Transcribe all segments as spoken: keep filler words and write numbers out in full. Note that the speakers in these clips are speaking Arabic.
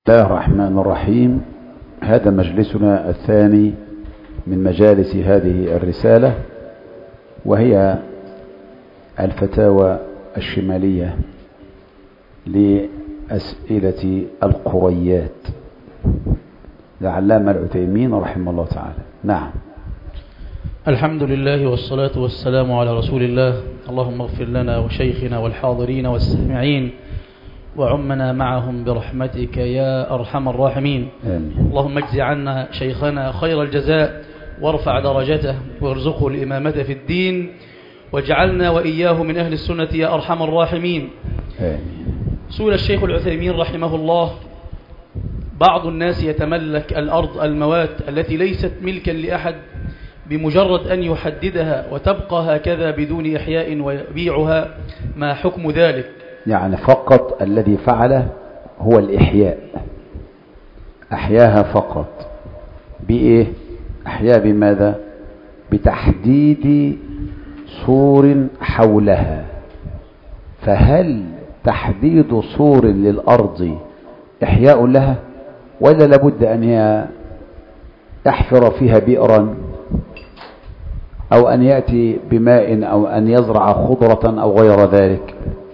الله الرحمن الرحيم. هذا مجلسنا الثاني من مجالس هذه الرسالة، وهي الفتاوى الشمالية لأسئلة القريات لعلامة العثيمين رحمه الله تعالى. نعم. الحمد لله والصلاة والسلام على رسول الله. اللهم اغفر لنا وشيخنا والحاضرين والسامعين وعمنا معهم برحمتك يا أرحم الراحمين. آمين. اللهم اجز عنا شيخنا خير الجزاء وارفع درجته وارزقه الإمامة في الدين واجعلنا وإياه من أهل السنة يا أرحم الراحمين. آمين. سئل الشيخ العثيمين رحمه الله: بعض الناس يتملك الأرض الموات التي ليست ملكا لأحد بمجرد أن يحددها وتبقى هكذا بدون إحياء ويبيعها، ما حكم ذلك؟ يعني فقط الذي فعله هو الإحياء، أحياها فقط. بإيه؟ أحياها بماذا؟ بتحديد سور حولها. فهل تحديد سور للأرض إحياء لها، ولا لابد أن يحفر فيها بئرا أو أن يأتي بماء أو أن يزرع خضرة أو غير ذلك؟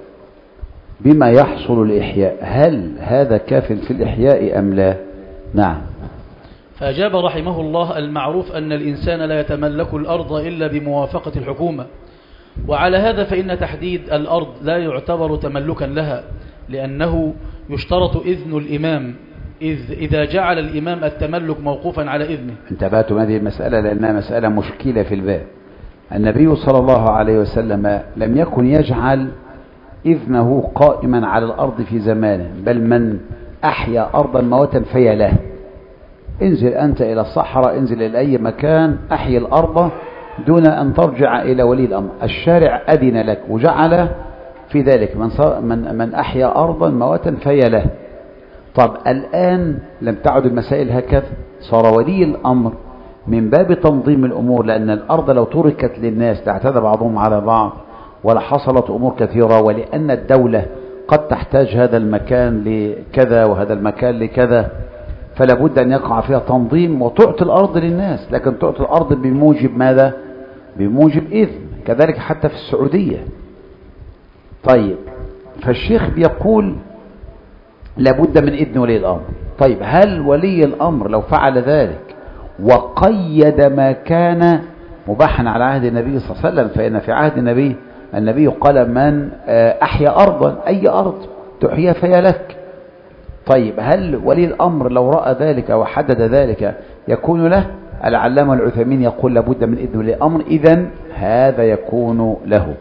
بما يحصل الإحياء، هل هذا كاف في الإحياء أم لا؟ نعم. فأجاب رحمه الله: المعروف أن الإنسان لا يتملك الأرض إلا بموافقة الحكومة، وعلى هذا فإن تحديد الأرض لا يعتبر تملكا لها، لأنه يشترط إذن الإمام، إذ إذا جعل الإمام التملك موقوفا على إذنه. انتبهتم هذه المسألة لأنها مسألة مشكلة في الباب. النبي صلى الله عليه وسلم لم يكن يجعل إذنه قائما على الأرض في زمانه، بل من أحيا أرضا موتا فهي له. انزل أنت إلى الصحراء، انزل إلى أي مكان، أحيا الأرض دون أن ترجع إلى ولي الأمر. الشارع أذن لك وجعل في ذلك من, من, من أحيا أرضا موتا فهي له. طب الآن لم تعد المسائل هكذا، صار ولي الأمر من باب تنظيم الأمور، لأن الأرض لو تركت للناس تعتدى بعضهم على بعض ولا حصلت أمور كثيرة، ولأن الدولة قد تحتاج هذا المكان لكذا وهذا المكان لكذا، فلا بد أن يقع فيها تنظيم وتعطي الأرض للناس، لكن تعطي الأرض بموجب ماذا؟ بموجب إذن. كذلك حتى في السعودية. طيب، فالشيخ بيقول لابد من إذن ولي الأمر. طيب، هل ولي الأمر لو فعل ذلك وقيد ما كان مباحا على عهد النبي صلى الله عليه وسلم، فإن في عهد النبي النبي قال: من أحيا أرضا، أي أرض تحيا فهي لك. طيب، هل ولي الأمر لو رأى ذلك وحدد ذلك يكون له؟ العلامة العثيمين يقول لابد من إذن ولي الأمر، إذن هذا يكون له.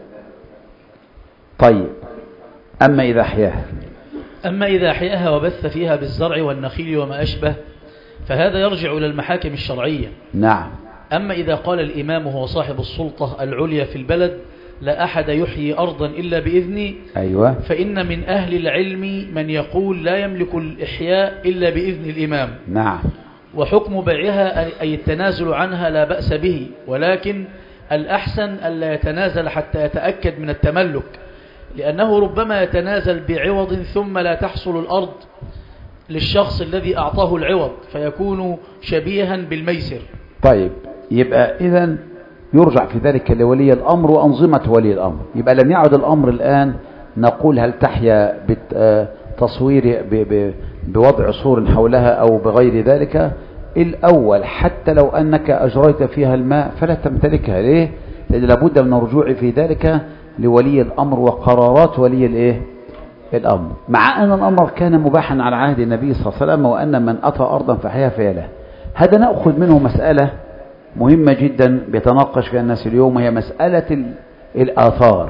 طيب، أما إذا أحياها أما إذا أحياها وبث فيها بالزرع والنخيل وما أشبه، فهذا يرجع إلى المحاكم الشرعية. نعم. أما إذا قال الإمام هو صاحب السلطة العليا في البلد: لا أحد يحيي أرضا إلا بإذني، أيوة. فإن من أهل العلم من يقول لا يملك الإحياء إلا بإذن الإمام. نعم. وحكم بيعها أي التنازل عنها لا بأس به، ولكن الأحسن ألا يتنازل حتى يتأكد من التملك، لأنه ربما يتنازل بعوض ثم لا تحصل الأرض للشخص الذي أعطاه العوض، فيكون شبيها بالميسر. طيب، يبقى إذن يرجع في ذلك لولي الأمر وأنظمة ولي الأمر. يبقى لم يعد الأمر الآن نقول هل تحيا بتصوير بوضع سور حولها أو بغير ذلك. الأول حتى لو أنك أجريت فيها الماء فلا تمتلكها. ليه؟ لأن لابد من الرجوع في ذلك لولي الأمر وقرارات ولي الإيه؟ الأمر، مع أن الأمر كان مباحا على عهد النبي صلى الله عليه وسلم، وأن من أتى أرضا فحيا فهي له. هذا نأخذ منه مسألة مهمة جدا بيتناقش فيها الناس اليوم، هي مسألة الآثار.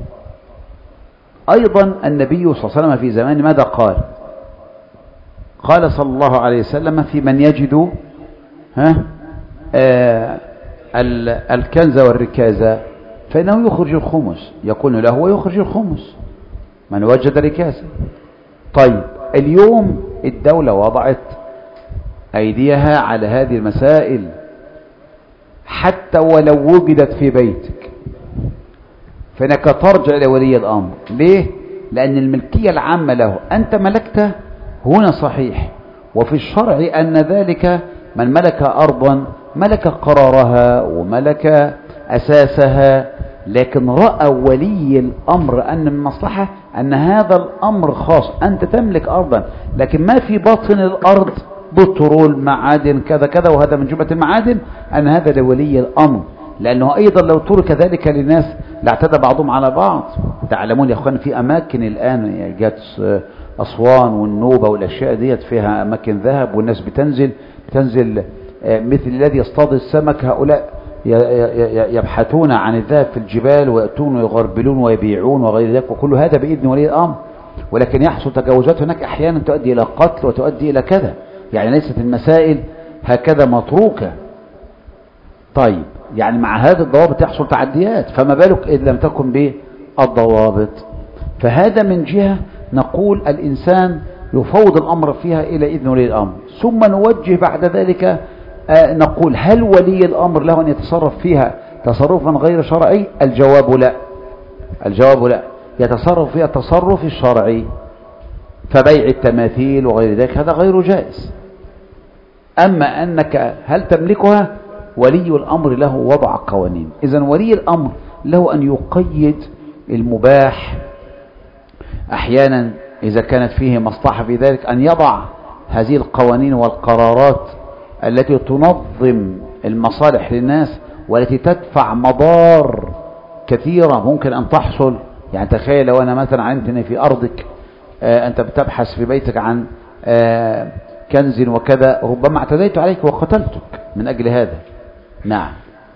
أيضا النبي صلى الله عليه وسلم في زمان ماذا قال؟ قال صلى الله عليه وسلم: في من يجد ها آه الكنز والركازة فإنه يخرج الخمس، يكون له ويخرج الخمس من وجد ركازة. طيب، اليوم الدولة وضعت أيديها على هذه المسائل، حتى ولو وجدت في بيتك فإنك ترجع إلى ولي الأمر. ليه؟ لأن الملكية العامة له، أنت ملكته هنا صحيح. وفي الشرع أن ذلك من ملك أرضا ملك قرارها وملك أساسها، لكن رأى ولي الأمر أن المصلحة أن هذا الأمر خاص، أنت تملك أرضا لكن ما في باطن الأرض بترول معادن كذا كذا وهذا من جملة المعادن، أن هذا لولي الأمر، لأنه أيضا لو ترك ذلك للناس لاعتدى بعضهم على بعض. تعلمون يا أخوان في أماكن الآن جات أسوان والنوبة والأشياء ديت فيها أماكن ذهب والناس بتنزل تنزل مثل الذي يصطاد السمك، هؤلاء يبحثون عن الذهب في الجبال ويأتون ويغربلون ويبيعون وغير ذلك، وكل هذا بإذن ولي الأمر. ولكن يحصل تجاوزات هناك أحيانا تؤدي إلى قتل وتؤدي إلى كذا، يعني ليست المسائل هكذا متروكة. طيب يعني مع هذه الضوابط يحصل تعديات، فما بالك إذ لم تكن بالضوابط. فهذا من جهة نقول الإنسان يفوض الأمر فيها إلى إذن ولي الأمر، ثم نوجه بعد ذلك آه نقول هل ولي الأمر له أن يتصرف فيها تصرفا غير شرعي؟ الجواب لا، الجواب لا، يتصرف فيها التصرف الشرعي، فبيع التماثيل وغير ذلك هذا غير جائز. أما أنك هل تملكها؟ ولي الأمر له وضع قوانين. إذن ولي الأمر له أن يقيد المباح أحيانا إذا كانت فيه مصلحة في ذلك، أن يضع هذه القوانين والقرارات التي تنظم المصالح للناس والتي تدفع مضار كثيرة ممكن أن تحصل. يعني تخيل لو أنا مثلا علمت أن في أرضك آه أنت بتبحث في بيتك عن آه كنز وكذا، ربما اعتديت عليك وقتلتك من أجل هذا. نعم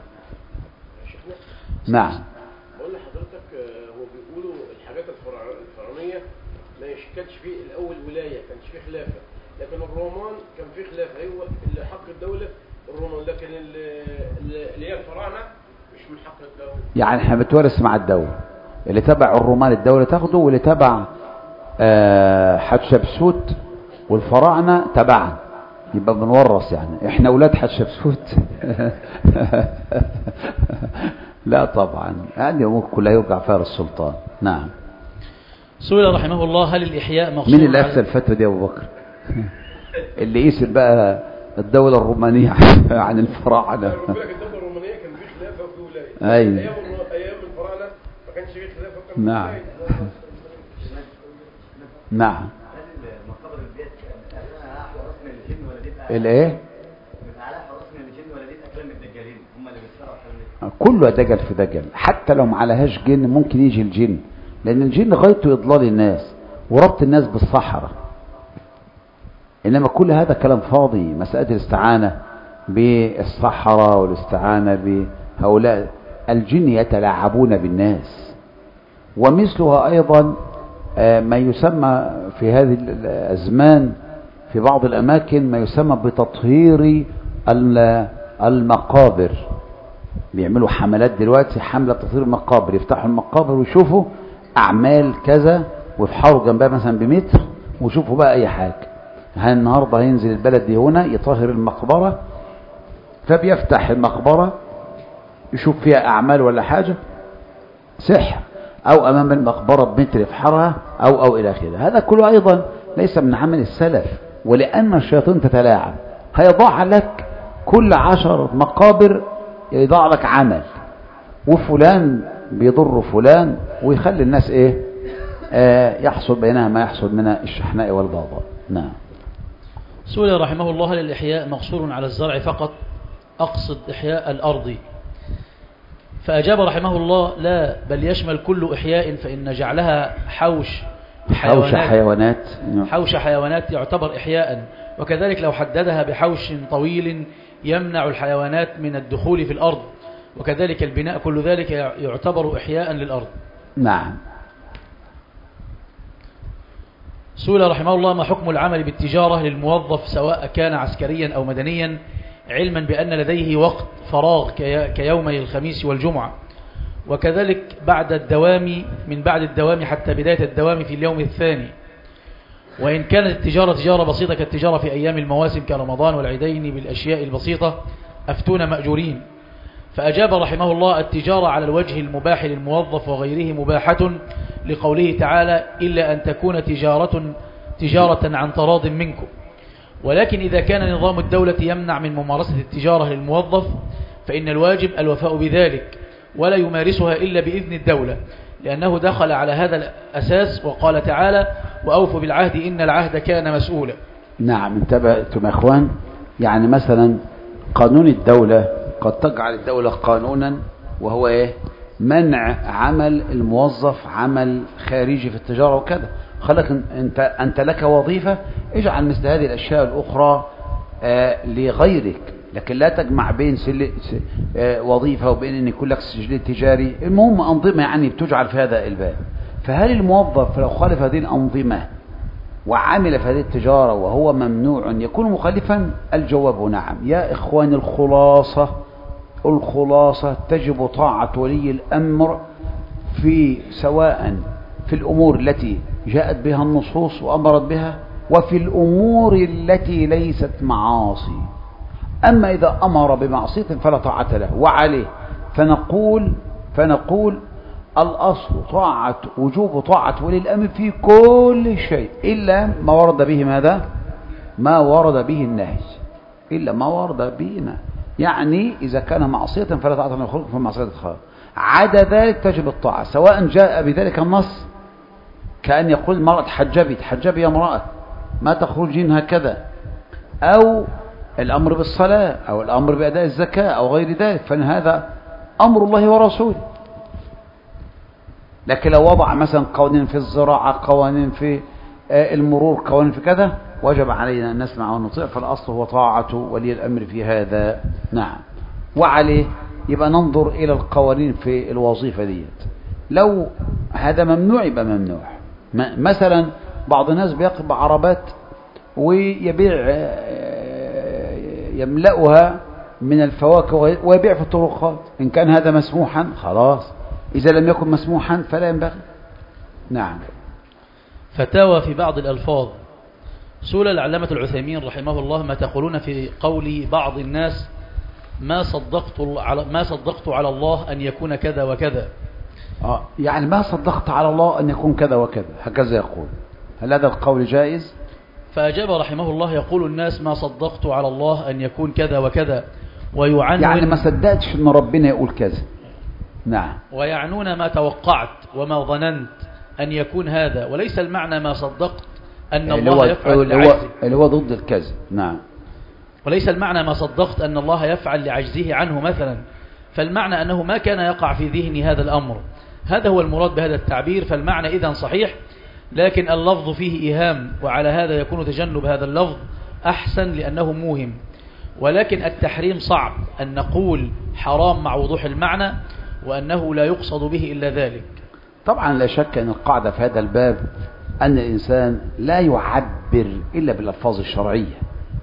نعم. بقول لحضرتك هو بيقولوا الحاجات الفرعونية ما كانش فيه الأول ولاية، كانش فيه خلافة، لكن الرومان كان فيه خلافة، هو اللي حق الدولة الرومان، لكن اللي هي الفراعنة مش من حق الدولة. يعني احنا بتورث مع الدولة، اللي تبع الرومان الدولة تاخده، واللي تبع آه حتشبسوت والفراعنة تبعا، يبقى بنورث. يعني احنا اولاد حتشبسوت لا طبعا، يعني ممكن كلها يرجع فيها السلطان. نعم. سئل رحمه الله هل الإحياء مقصود؟ مين اللي أفتى الفتوى دي؟ أبو بكر اللي يسأل بقى الدولة الرومانية عن الفراعنة. الدولة الرومانية كان في خلافة وفي ولاية. أيوة. أيام أيام الفراعنة ما كانش في خلافة وكان في نعم ولاية. نعم. الايه؟ كله دجل في دجل، حتى لو معلهاش جن ممكن يجي الجن، لان الجن غايته اضلال الناس وربط الناس بالصحراء. انما كل هذا كلام فاضي. مسألة الاستعانة بالصحراء والاستعانة بهؤلاء الجن يتلاعبون بالناس. ومثلها ايضا ما يسمى في هذه الازمان في بعض الأماكن ما يسمى بتطهير المقابر. بيعملوا حملات دلوقتي، حملة تطهير المقابر، يفتحوا المقابر ويشوفوا أعمال كذا ويفحروا جنبها مثلا بمتر ويشوفوا بقى أي حاجة. ها النهاردة هينزل البلد دي هنا يطهر المقبرة، فبيفتح المقبرة يشوف فيها أعمال ولا حاجة سحر، أو أمام المقبرة بمتر يفحرها أو أو إلى آخره. هذا كله أيضا ليس من عمل السلف، ولأن الشياطين تتلاعب هيضع لك كل عشر مقابر يضع لك عمل، وفلان بيضر فلان، ويخلي الناس ايه آه يحصل بينها ما يحصل من الشحناء والبغضاء. نعم. سئل رحمه الله هل الإحياء مقصور على الزرع فقط؟ أقصد إحياء الأرض. فأجاب رحمه الله لا، بل يشمل كل إحياء، فإن جعلها حوش حيوانات حوش حيوانات حوش حيوانات يعتبر إحياء، وكذلك لو حددها بحوش طويل يمنع الحيوانات من الدخول في الأرض، وكذلك البناء، كل ذلك يعتبر إحياء للأرض. نعم. سئل رحمه الله ما حكم العمل بالتجارة للموظف سواء كان عسكريا أو مدنيا، علما بأن لديه وقت فراغ كيومي الخميس والجمعة، وكذلك بعد الدوام، من بعد الدوام حتى بداية الدوام في اليوم الثاني، وإن كانت التجارة تجارة بسيطة كالتجارة في أيام المواسم كرمضان والعيدين بالأشياء البسيطة أفتون مأجورين. فأجاب رحمه الله التجارة على الوجه المباح للموظف وغيره مباحة، لقوله تعالى إلا أن تكون تجارة تجارة عن تراض منكم. ولكن إذا كان نظام الدولة يمنع من ممارسة التجارة للموظف فإن الواجب الوفاء بذلك ولا يمارسها إلا بإذن الدولة، لأنه دخل على هذا الأساس وقال تعالى وأوفوا بالعهد إن العهد كان مسؤولا. نعم، انتبهتم يا إخوان. يعني مثلا قانون الدولة قد تجعل الدولة قانونا وهو إيه؟ منع عمل الموظف عمل خارجي في التجارة وكذا. خلك أنت, أنت لك وظيفة، اجعل مثل هذه الأشياء الأخرى آه لغيرك، لكن لا تجمع بين سل... آه وظيفة وبين أن يكون لك سجل تجاري. المهم أنظمة يعني بتجعل في هذا الباب. فهل الموظف لو خالف هذه الأنظمة وعمل في هذه التجارة وهو ممنوع يكون مخالفا؟ الجواب نعم. يا إخوان، الخلاصة الخلاصة تجب طاعة ولي الأمر في سواء في الأمور التي جاءت بها النصوص وأمرت بها وفي الأمور التي ليست معاصي. أما إذا أمر بمعصية فلا طاعة له وعليه. فنقول فنقول الأصل طاعة وجوب طاعة ولي الأمر في كل شيء إلا ما ورد به ماذا؟ ما ورد به النهي، إلا ما ورد به النهي. يعني إذا كان معصية فلا طاعة للخلق في معصية الخالق. عدا ذلك تجب الطاعة، سواء جاء بذلك النص كأن يقول المرأة تحجبي تحجبي يا امرأة ما تخرجين هكذا، أو الأمر بالصلاة أو الأمر بأداء الزكاة أو غير ذلك، فإن هذا أمر الله ورسوله. لكن لو وضع مثلا قوانين في الزراعة، قوانين في المرور، قوانين في كذا، وجب علينا أن نسمع ونطيع. فالأصل هو طاعة ولي الأمر في هذا. نعم. وعليه يبقى ننظر إلى القوانين في الوظيفة ديت. لو هذا ممنوع يبقى ممنوع. مثلا بعض الناس بيقب عربات ويبيع يملأها من الفواكه ويبيع في الطرقات. إن كان هذا مسموحا خلاص، إذا لم يكن مسموحا فلا ينبغي. نعم. فتاوى في بعض الألفاظ. سئل العلامة العثيمين رحمه الله ما تقولون في قول بعض الناس ما صدقت على ما صدقت على الله أن يكون كذا وكذا. آه يعني ما صدقت على الله أن يكون كذا وكذا، هكذا يقول. هل هذا القول جائز؟ فأجاب رحمه الله يقول الناس ما صدقت على الله أن يكون كذا وكذا ويعنون، يعني ما صدقتش أن ربنا يقول كذا. نعم. ويعنون ما توقعت وما ظننت أن يكون هذا، وليس المعنى ما صدقت أن الله يفعل لعجزه، اللي هو ضد الكذب. نعم. وليس المعنى ما صدقت أن الله يفعل لعجزه عنه مثلا، فالمعنى أنه ما كان يقع في ذهني هذا الأمر. هذا هو المراد بهذا التعبير. فالمعنى إذن صحيح، لكن اللفظ فيه إيهام، وعلى هذا يكون تجنب هذا اللفظ أحسن لأنه موهم. ولكن التحريم صعب أن نقول حرام مع وضوح المعنى وأنه لا يقصد به إلا ذلك. طبعا لا شك أن القاعدة في هذا الباب أن الإنسان لا يعبر إلا بالألفاظ الشرعية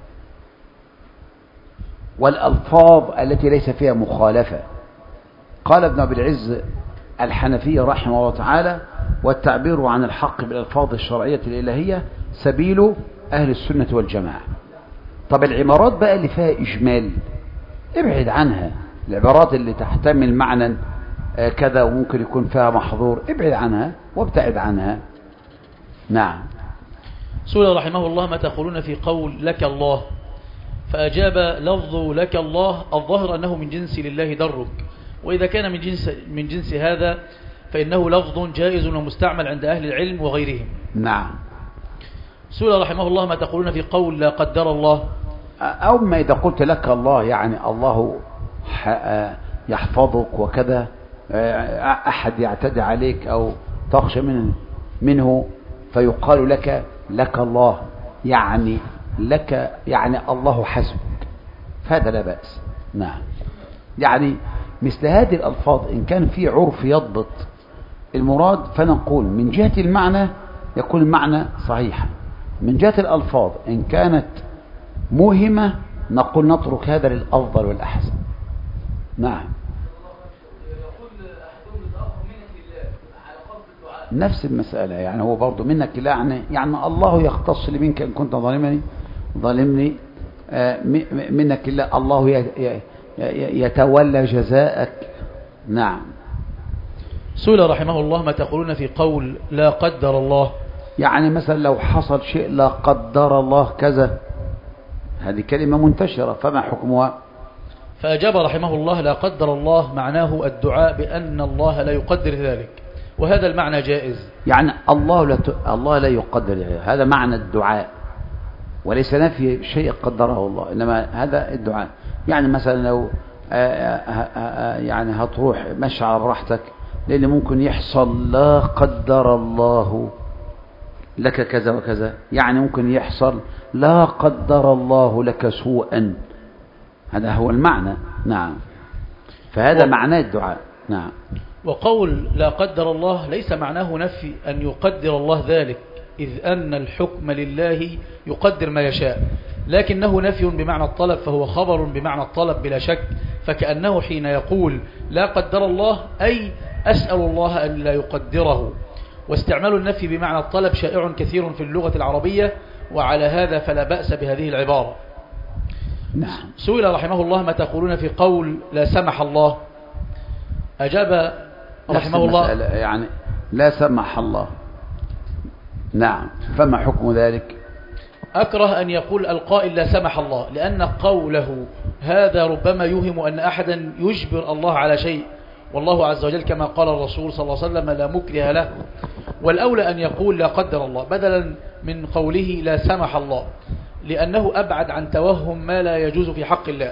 والألفاظ التي ليس فيها مخالفة. قال ابن أبي العز الحنفي رحمه الله تعالى والتعبير عن الحق بالألفاظ الشرعية الإلهية سبيل أهل السنة والجماعة. طب العبارات بقى اللي فيها إجمال ابعد عنها. العبارات اللي تحتمل معنى كذا وممكن يكون فيها محظور ابعد عنها وابتعد عنها. نعم. سئل رحمه الله ما تقولون في قول لك الله؟ فأجاب لفظ لك الله الظاهر أنه من جنس لله درك، وإذا كان من جنس, من جنس هذا فإنه لفظ جائز ومستعمل عند أهل العلم وغيرهم. نعم. سئل رحمه الله ما تقولون في قول لا قدر الله؟ أو ما إذا قلت لك الله يعني الله يحفظك وكذا، أحد يعتدي عليك أو تخشى منه, منه فيقال لك لك الله يعني لك يعني الله حسبك، فهذا لا بأس. نعم. يعني مثل هذه الألفاظ إن كان في عرف يضبط المراد فنقول من جهة المعنى يكون المعنى صحيحا، من جهة الألفاظ إن كانت موهمة نقول نترك هذا للأفضل والأحسن. نعم. نفس المسألة، يعني هو برضو منك لا يعني, يعني الله يختص لي منك إن كنت ظالمني ظالمني آه منك لا الله يتولى جزاءك. نعم. سئل رحمه الله ما تقولون في قول لا قدر الله؟ يعني مثلا لو حصل شيء لا قدر الله كذا، هذه كلمة منتشرة، فما حكمها؟ فأجاب رحمه الله: لا قدر الله معناه الدعاء بأن الله لا يقدر ذلك، وهذا المعنى جائز. يعني الله لا ت... الله لا يقدر، هذا معنى الدعاء، وليس نفي شيء قدره الله، إنما هذا الدعاء. يعني مثلا لو آآ آآ يعني هتروح مشي على راحتك، لأن ممكن يحصل لا قدر الله لك كذا وكذا، يعني ممكن يحصل لا قدر الله لك سوءا، هذا هو المعنى. نعم، فهذا و... معناه الدعاء. نعم. وقول لا قدر الله ليس معناه نفي أن يقدر الله ذلك، إذ أن الحكم لله يقدر ما يشاء، لكنه نفي بمعنى الطلب، فهو خبر بمعنى الطلب بلا شك. فكأنه حين يقول لا قدر الله أي أسأل الله أن لا يقدره. واستعمال النفي بمعنى الطلب شائع كثير في اللغة العربية، وعلى هذا فلا بأس بهذه العبارة. نعم. سئل رحمه الله: ما تقولون في قول لا سمح الله؟ أجاب رحمه الله: يعني لا سمح الله. نعم، فما حكم ذلك؟ أكره أن يقول القائل لا سمح الله، لأن قوله هذا ربما يوهم أن أحدا يجبر الله على شيء، والله عز وجل كما قال الرسول صلى الله عليه وسلم لا مكره له. والأولى أن يقول لا قدر الله بدلا من قوله لا سمح الله، لأنه أبعد عن توهم ما لا يجوز في حق الله.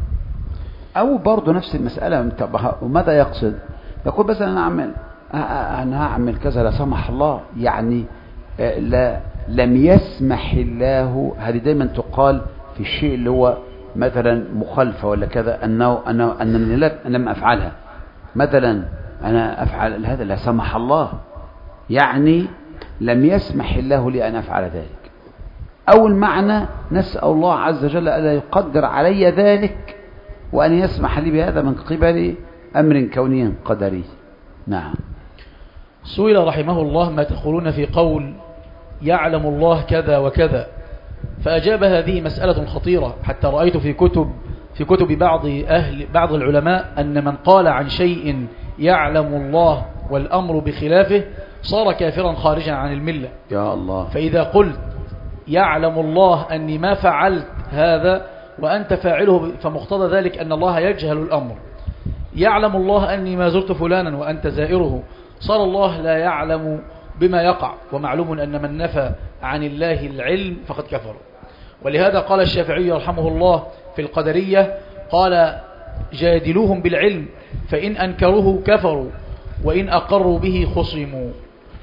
أو برضو نفس المسألة، وماذا يقصد؟ يقول بس أنا أعمل أنا أعمل كذا لا سمح الله، يعني لا لم يسمح الله. هذه دايما تقال في الشيء اللي هو مثلا مخالفة ولا كذا، أنه أنه أنني لم أفعلها. مثلا أنا أفعل هذا لا سمح الله، يعني لم يسمح الله لي أن أفعل ذلك. أو المعنى نسأل الله عز وجل ألا يقدر علي ذلك، وأن يسمح لي بهذا من قبل أمر كوني قدري. نعم. سئل رحمه الله: ما تقولون في قول يعلم الله كذا وكذا؟ فأجاب: هذه مسألة خطيرة، حتى رأيت في كتب في كتب بعض أهل بعض العلماء أن من قال عن شيء يعلم الله والأمر بخلافه صار كافرا خارجا عن الملة. يا الله. فإذا قلت يعلم الله أني ما فعلت هذا وأنت فاعله، فمقتضى ذلك أن الله يجهل الأمر. يعلم الله أني ما زرت فلانا وأنت زائره، صار الله لا يعلم بما يقع، ومعلوم أن من نفى عن الله العلم فقد كفر. ولهذا قال الشافعي رحمه الله في القدرية: قال جادلوهم بالعلم فإن أنكروه كفروا وإن أقروا به خصموا.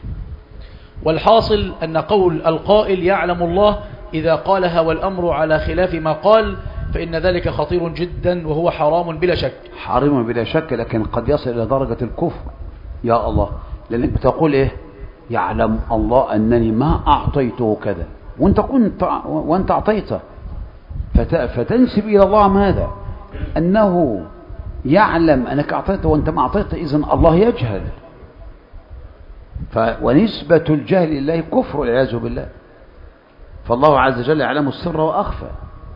والحاصل أن قول القائل يعلم الله إذا قالها والأمر على خلاف ما قال فإن ذلك خطير جدا، وهو حرام بلا شك. حرام بلا شك، لكن قد يصل إلى درجة الكفر. يا الله، لأنك بتقول إيه؟ يعلم الله أنني ما أعطيته كذا، وأنت كنت وأنت أعطيته، فتنسب إلى الله ماذا؟ أنه يعلم أنك أعطيته وأنت ما أعطيته، إذن الله يجهل. ف... ونسبة الجهل لله كفر والعياذ بالله. فالله عز وجل يعلم السر وأخفى،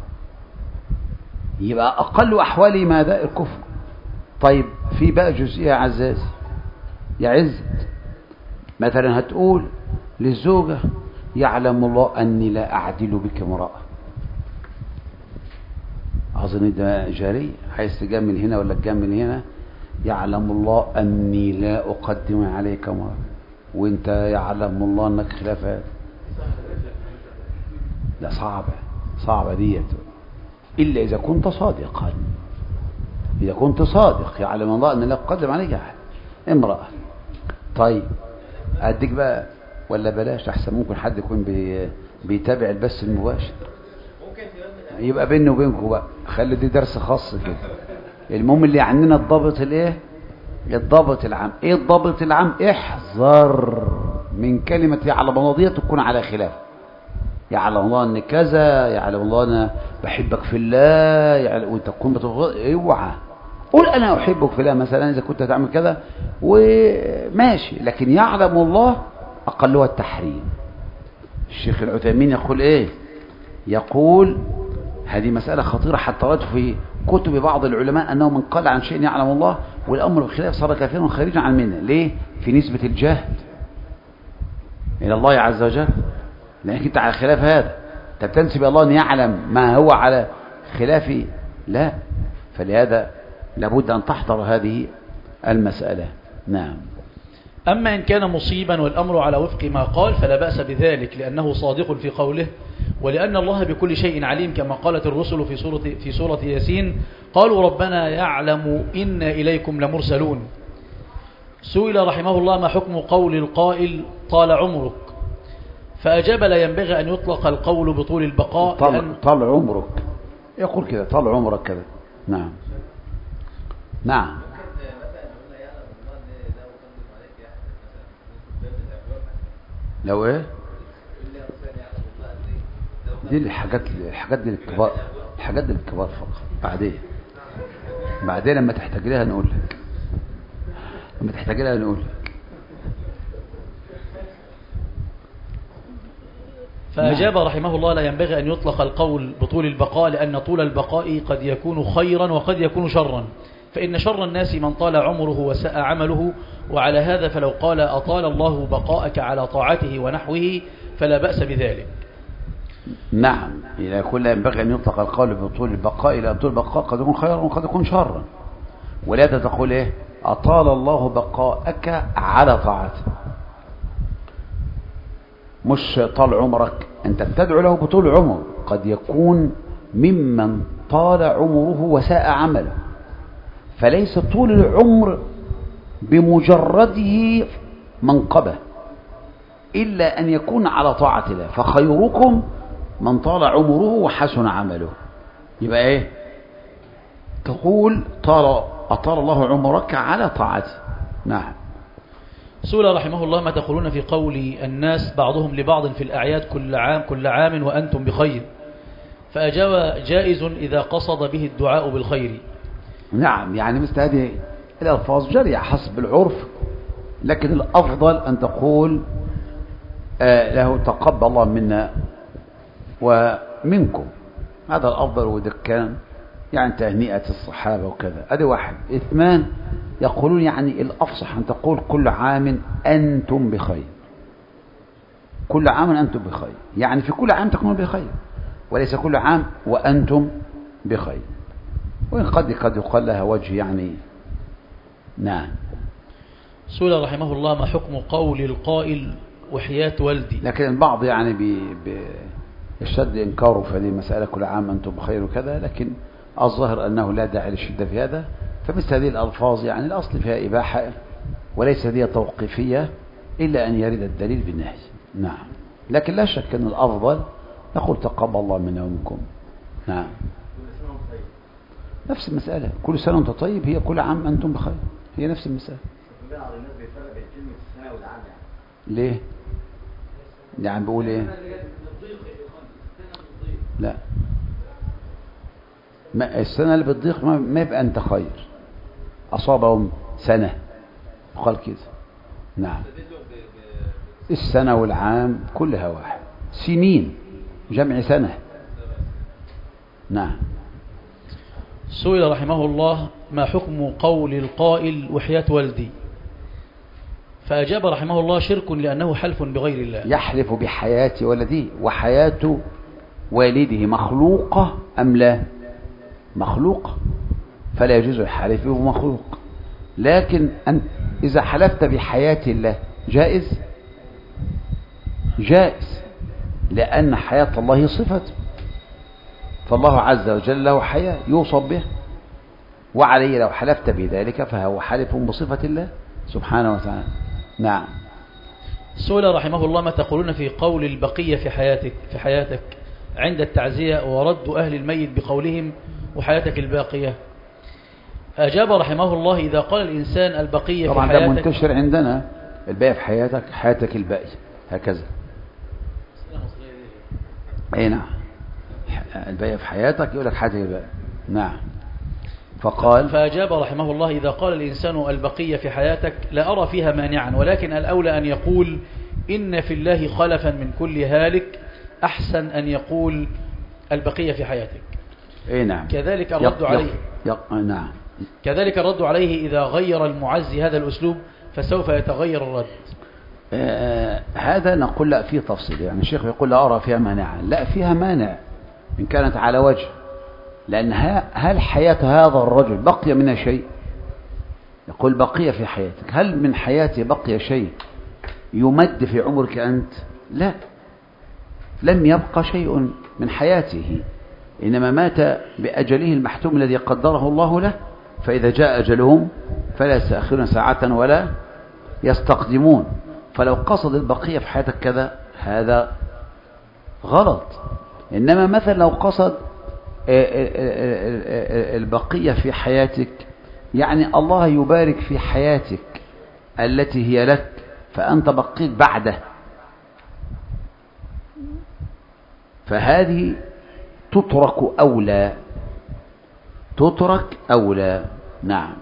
يبقى أقل أحواله ماذا؟ الكفر. طيب في بقى جزئية عزاز يا عزت، مثلا هتقول للزوجة يعلم الله أني لا أعدل بك امرأة، أظن ده جاري، عايز تجمل هنا ولا تجمل هنا. يعلم الله أني لا أقدم عليك امرأة، وانت يعلم الله أنك خلاف هذا. لا صعبة صعبة ديت، إلا إذا كنت صادقا. إذا كنت صادق يعلم الله أن لا أقدم عليك امرأة. طيب أديك بقى ولا بلاش، أحسن ممكن حد يكون بي بيتابع البث المباشر، يبقى بيني وبينكم بقى، خلي دي درس خاص كده. المهم اللي عندنا الضابط الايه؟ الضابط العام. ايه الضابط العام؟ احذر من كلمة يعلم الله دي تكون على خلاف. يعلم الله ان كذا، يعلم الله انا بحبك في الله، يعلم وانت تكون بتغض، اوعى قول انا احبك في الله مثلا اذا كنت تعمل كذا وماشي، لكن يعلم الله اقلها التحريم. الشيخ العثيمين يقول ايه؟ يقول هذه مسألة خطيرة، حتى رأيت في كتب بعض العلماء أنه من قال عن شيء يعلم الله والأمر بخلاف صار كافرا خارجا عن منه. ليه؟ في نسبة الجهل. إلى الله عز وجل، لأنك أنت على خلاف هذا. أنت بتنسب الله أن يعلم ما هو على خلاف، لا. فلهذا لابد أن تحضر هذه المسألة. نعم. أما إن كان مصيبا والأمر على وفق ما قال فلا بأس بذلك، لأنه صادق في قوله، ولأن الله بكل شيء عليم، كما قالت الرسل في سورة, في سورة ياسين: قالوا ربنا يعلم إنا إليكم لمرسلون. سئل رحمه الله: ما حكم قول القائل طال عمرك؟ فأجاب: لا ينبغي أن يطلق القول بطول البقاء، طال, لأن طال عمرك، يقول كذا طال عمرك كذا. نعم نعم. لو ايه دي الحاجات الحاجات دي للكبار، الحاجات دي للكبار فقط. بعدين بعدين لما تحتاج لها نقول لك، لما تحتاج لها نقول لك. فأجاب رحمه الله: لا ينبغي أن يطلق القول بطول البقاء، لأن طول البقاء قد يكون خيرا وقد يكون شرا، فإن شر الناس من طال عمره وساء عمله. وعلى هذا فلو قال: أطال الله بقاءك على طاعته ونحوه فلا بأس بذلك. نعم، إذا يكون لا ينبغي أن يطلق القول بطول البقاء، إلى طول البقاء قد يكون خيرا وقد يكون شرا. ولا تقول إيه أطال الله بقاءك على طاعته، مش طال عمرك. أنت تدعو له بطول عمر، قد يكون ممن طال عمره وساء عمله، فليس طول العمر بمجرده منقبة، إلا أن يكون على طاعة الله. فخيركم من طال عمره وحسن عمله. يبقى إيه تقول طال أطال الله عمرك على طاعته. نعم. سئل رحمه الله: ما تقولون في قول الناس بعضهم لبعض في الأعياد كل عام كل عام وأنتم بخير؟ فأجاب: جائز إذا قصد به الدعاء بالخير. نعم، يعني مثل هذه الألفاظ جريئة حسب العرف، لكن الأفضل أن تقول آه له تقبل الله منا ومنكم. هذا الأفضل، وده كان يعني تهنئة الصحابة وكذا. هذا واحد. اثنان، يقولون يعني الأفصح أن تقول كل عام أنتم بخير، كل عام أنتم بخير، يعني في كل عام تكونوا بخير، وليس كل عام وأنتم بخير. وإن قد قد يقال لها وجه يعني. نعم. سئل رحمه الله: ما حكم قول القائل وحياة والدي؟ لكن البعض يعني بي بي يشتد إنكاره في هذه المسألة، كل عام أنتم بخير وكذا، لكن الظاهر أنه لا داعي للشدة في هذا. فمثل هذه الألفاظ يعني الأصل فيها إباحة، وليس هي توقيفية إلا أن يرد الدليل بالنهي. نعم. لكن لا شك أن الأفضل نقول تقبل الله منا ومنكم. نعم. نفس المسألة، كل سنة وانت طيب، هي كل عام أنتم بخير، هي نفس المسألة. ليه؟ يعني بقول ايه؟ لا، ما السنة اللي بتضيق ما يبقى أنت خير. أصابهم سنة وقال كده. نعم. السنة والعام كلها واحد، سنين جمع سنة. نعم. سئل رحمه الله: ما حكم قول القائل وحياة والدي؟ فأجاب رحمه الله: شرك، لأنه حلف بغير الله. يحلف بحياة ولده، وحياة والده مخلوقة أم لا؟ مخلوقة، فلا يجوز الحلف به مخلوق. لكن أن إذا حلفت بحياة الله جائز، جائز، لأن حياة الله صفة، فالله عز وجل له حياة يوصف به، وعليه لو حلفت بذلك فهو حلف بصفة الله سبحانه وتعالى. نعم. سئل رحمه الله: ما تقولون في قول البقية في حياتك في حياتك عند التعزية ورد أهل الميت بقولهم وحياتك الباقية؟ أجاب رحمه الله: إذا قال الإنسان البقية في طبعا حياتك، طبعا ده منتشر عندنا، الباقي في حياتك، حياتك الباقية، هكذا. اي نعم، الباقي في حياتك يقول لك حياتك الباقية. نعم. فقال فأجاب رحمه الله: إذا قال الإنسان البقية في حياتك لا أرى فيها مانعا، ولكن الأولى أن يقول إن في الله خلفا من كل هالك، أحسن أن يقول البقية في حياتك. اي نعم. كذلك الرد عليه يق... يق... نعم. كذلك الرد عليه: إذا غير المعزي هذا الأسلوب فسوف يتغير الرد. آه هذا نقول لا فيه تفصيل، يعني الشيخ يقول لا أرى فيها مانعا، لا فيها مانع إن كانت على وجه، لأن هل حياة هذا الرجل بقي منها شيء؟ يقول بقي في حياتك، هل من حياته بقي شيء يمد في عمرك أنت؟ لا، لم يبقى شيء من حياته، إنما مات بأجله المحتوم الذي قدره الله له، فإذا جاء أجلهم فلا يستأخرون ساعة ولا يستقدمون. فلو قصد البقية في حياتك كذا هذا غلط، إنما مثلا لو قصد البقية في حياتك يعني الله يبارك في حياتك التي هي لك فأنت بقيت بعده، فهذه تترك أولى، تترك أولى. نعم.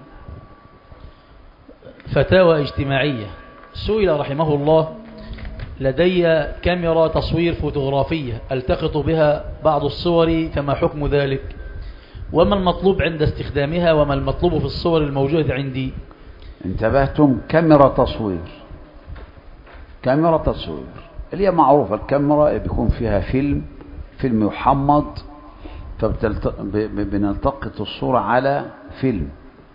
فتاوى اجتماعية. سئل رحمه الله: لدي كاميرا تصوير فوتوغرافية التقط بها بعض الصور، فما حكم ذلك؟ وما المطلوب عند استخدامها؟ وما المطلوب في الصور الموجودة عندي؟ انتبهتم؟ كاميرا تصوير، كاميرا تصوير اللي هي معروفة، الكاميرا بيكون فيها فيلم فيلم يحمض، فبنلتقط الصورة على فيلم.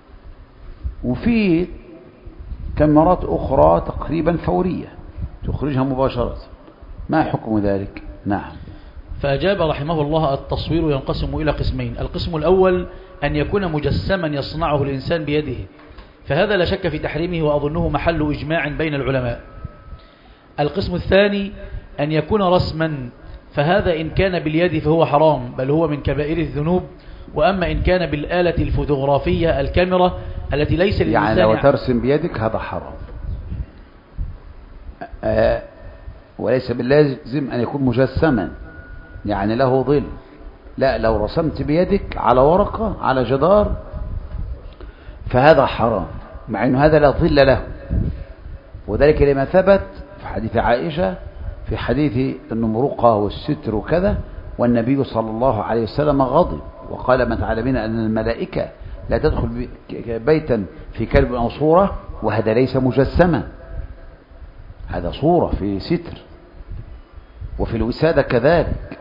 وفي كاميرات أخرى تقريبا فورية تخرجها مباشرة، ما حكم ذلك؟ نعم. فأجاب رحمه الله: التصوير ينقسم إلى قسمين. القسم الأول أن يكون مجسما يصنعه الإنسان بيده، فهذا لا شك في تحريمه، وأظنه محل إجماع بين العلماء. القسم الثاني أن يكون رسما، فهذا إن كان باليد فهو حرام، بل هو من كبائر الذنوب. وأما إن كان بالآلة الفوتوغرافية الكاميرا التي ليس للإنسان، يعني لو ترسم بيدك هذا حرام، آه وليس باللازم أن يكون مجسما يعني له ظل، لا، لو رسمت بيدك على ورقة على جدار فهذا حرام، مع أنه هذا لا ظل له، وذلك لما ثبت في حديث عائشة، في حديث النمرقة والستر وكذا، والنبي صلى الله عليه وسلم غضب وقال: ما تعلمين أن الملائكة لا تدخل بيتا في كلب أو صورة، وهذا ليس مجسما، هذا صورة في ستر، وفي الوسادة كذلك.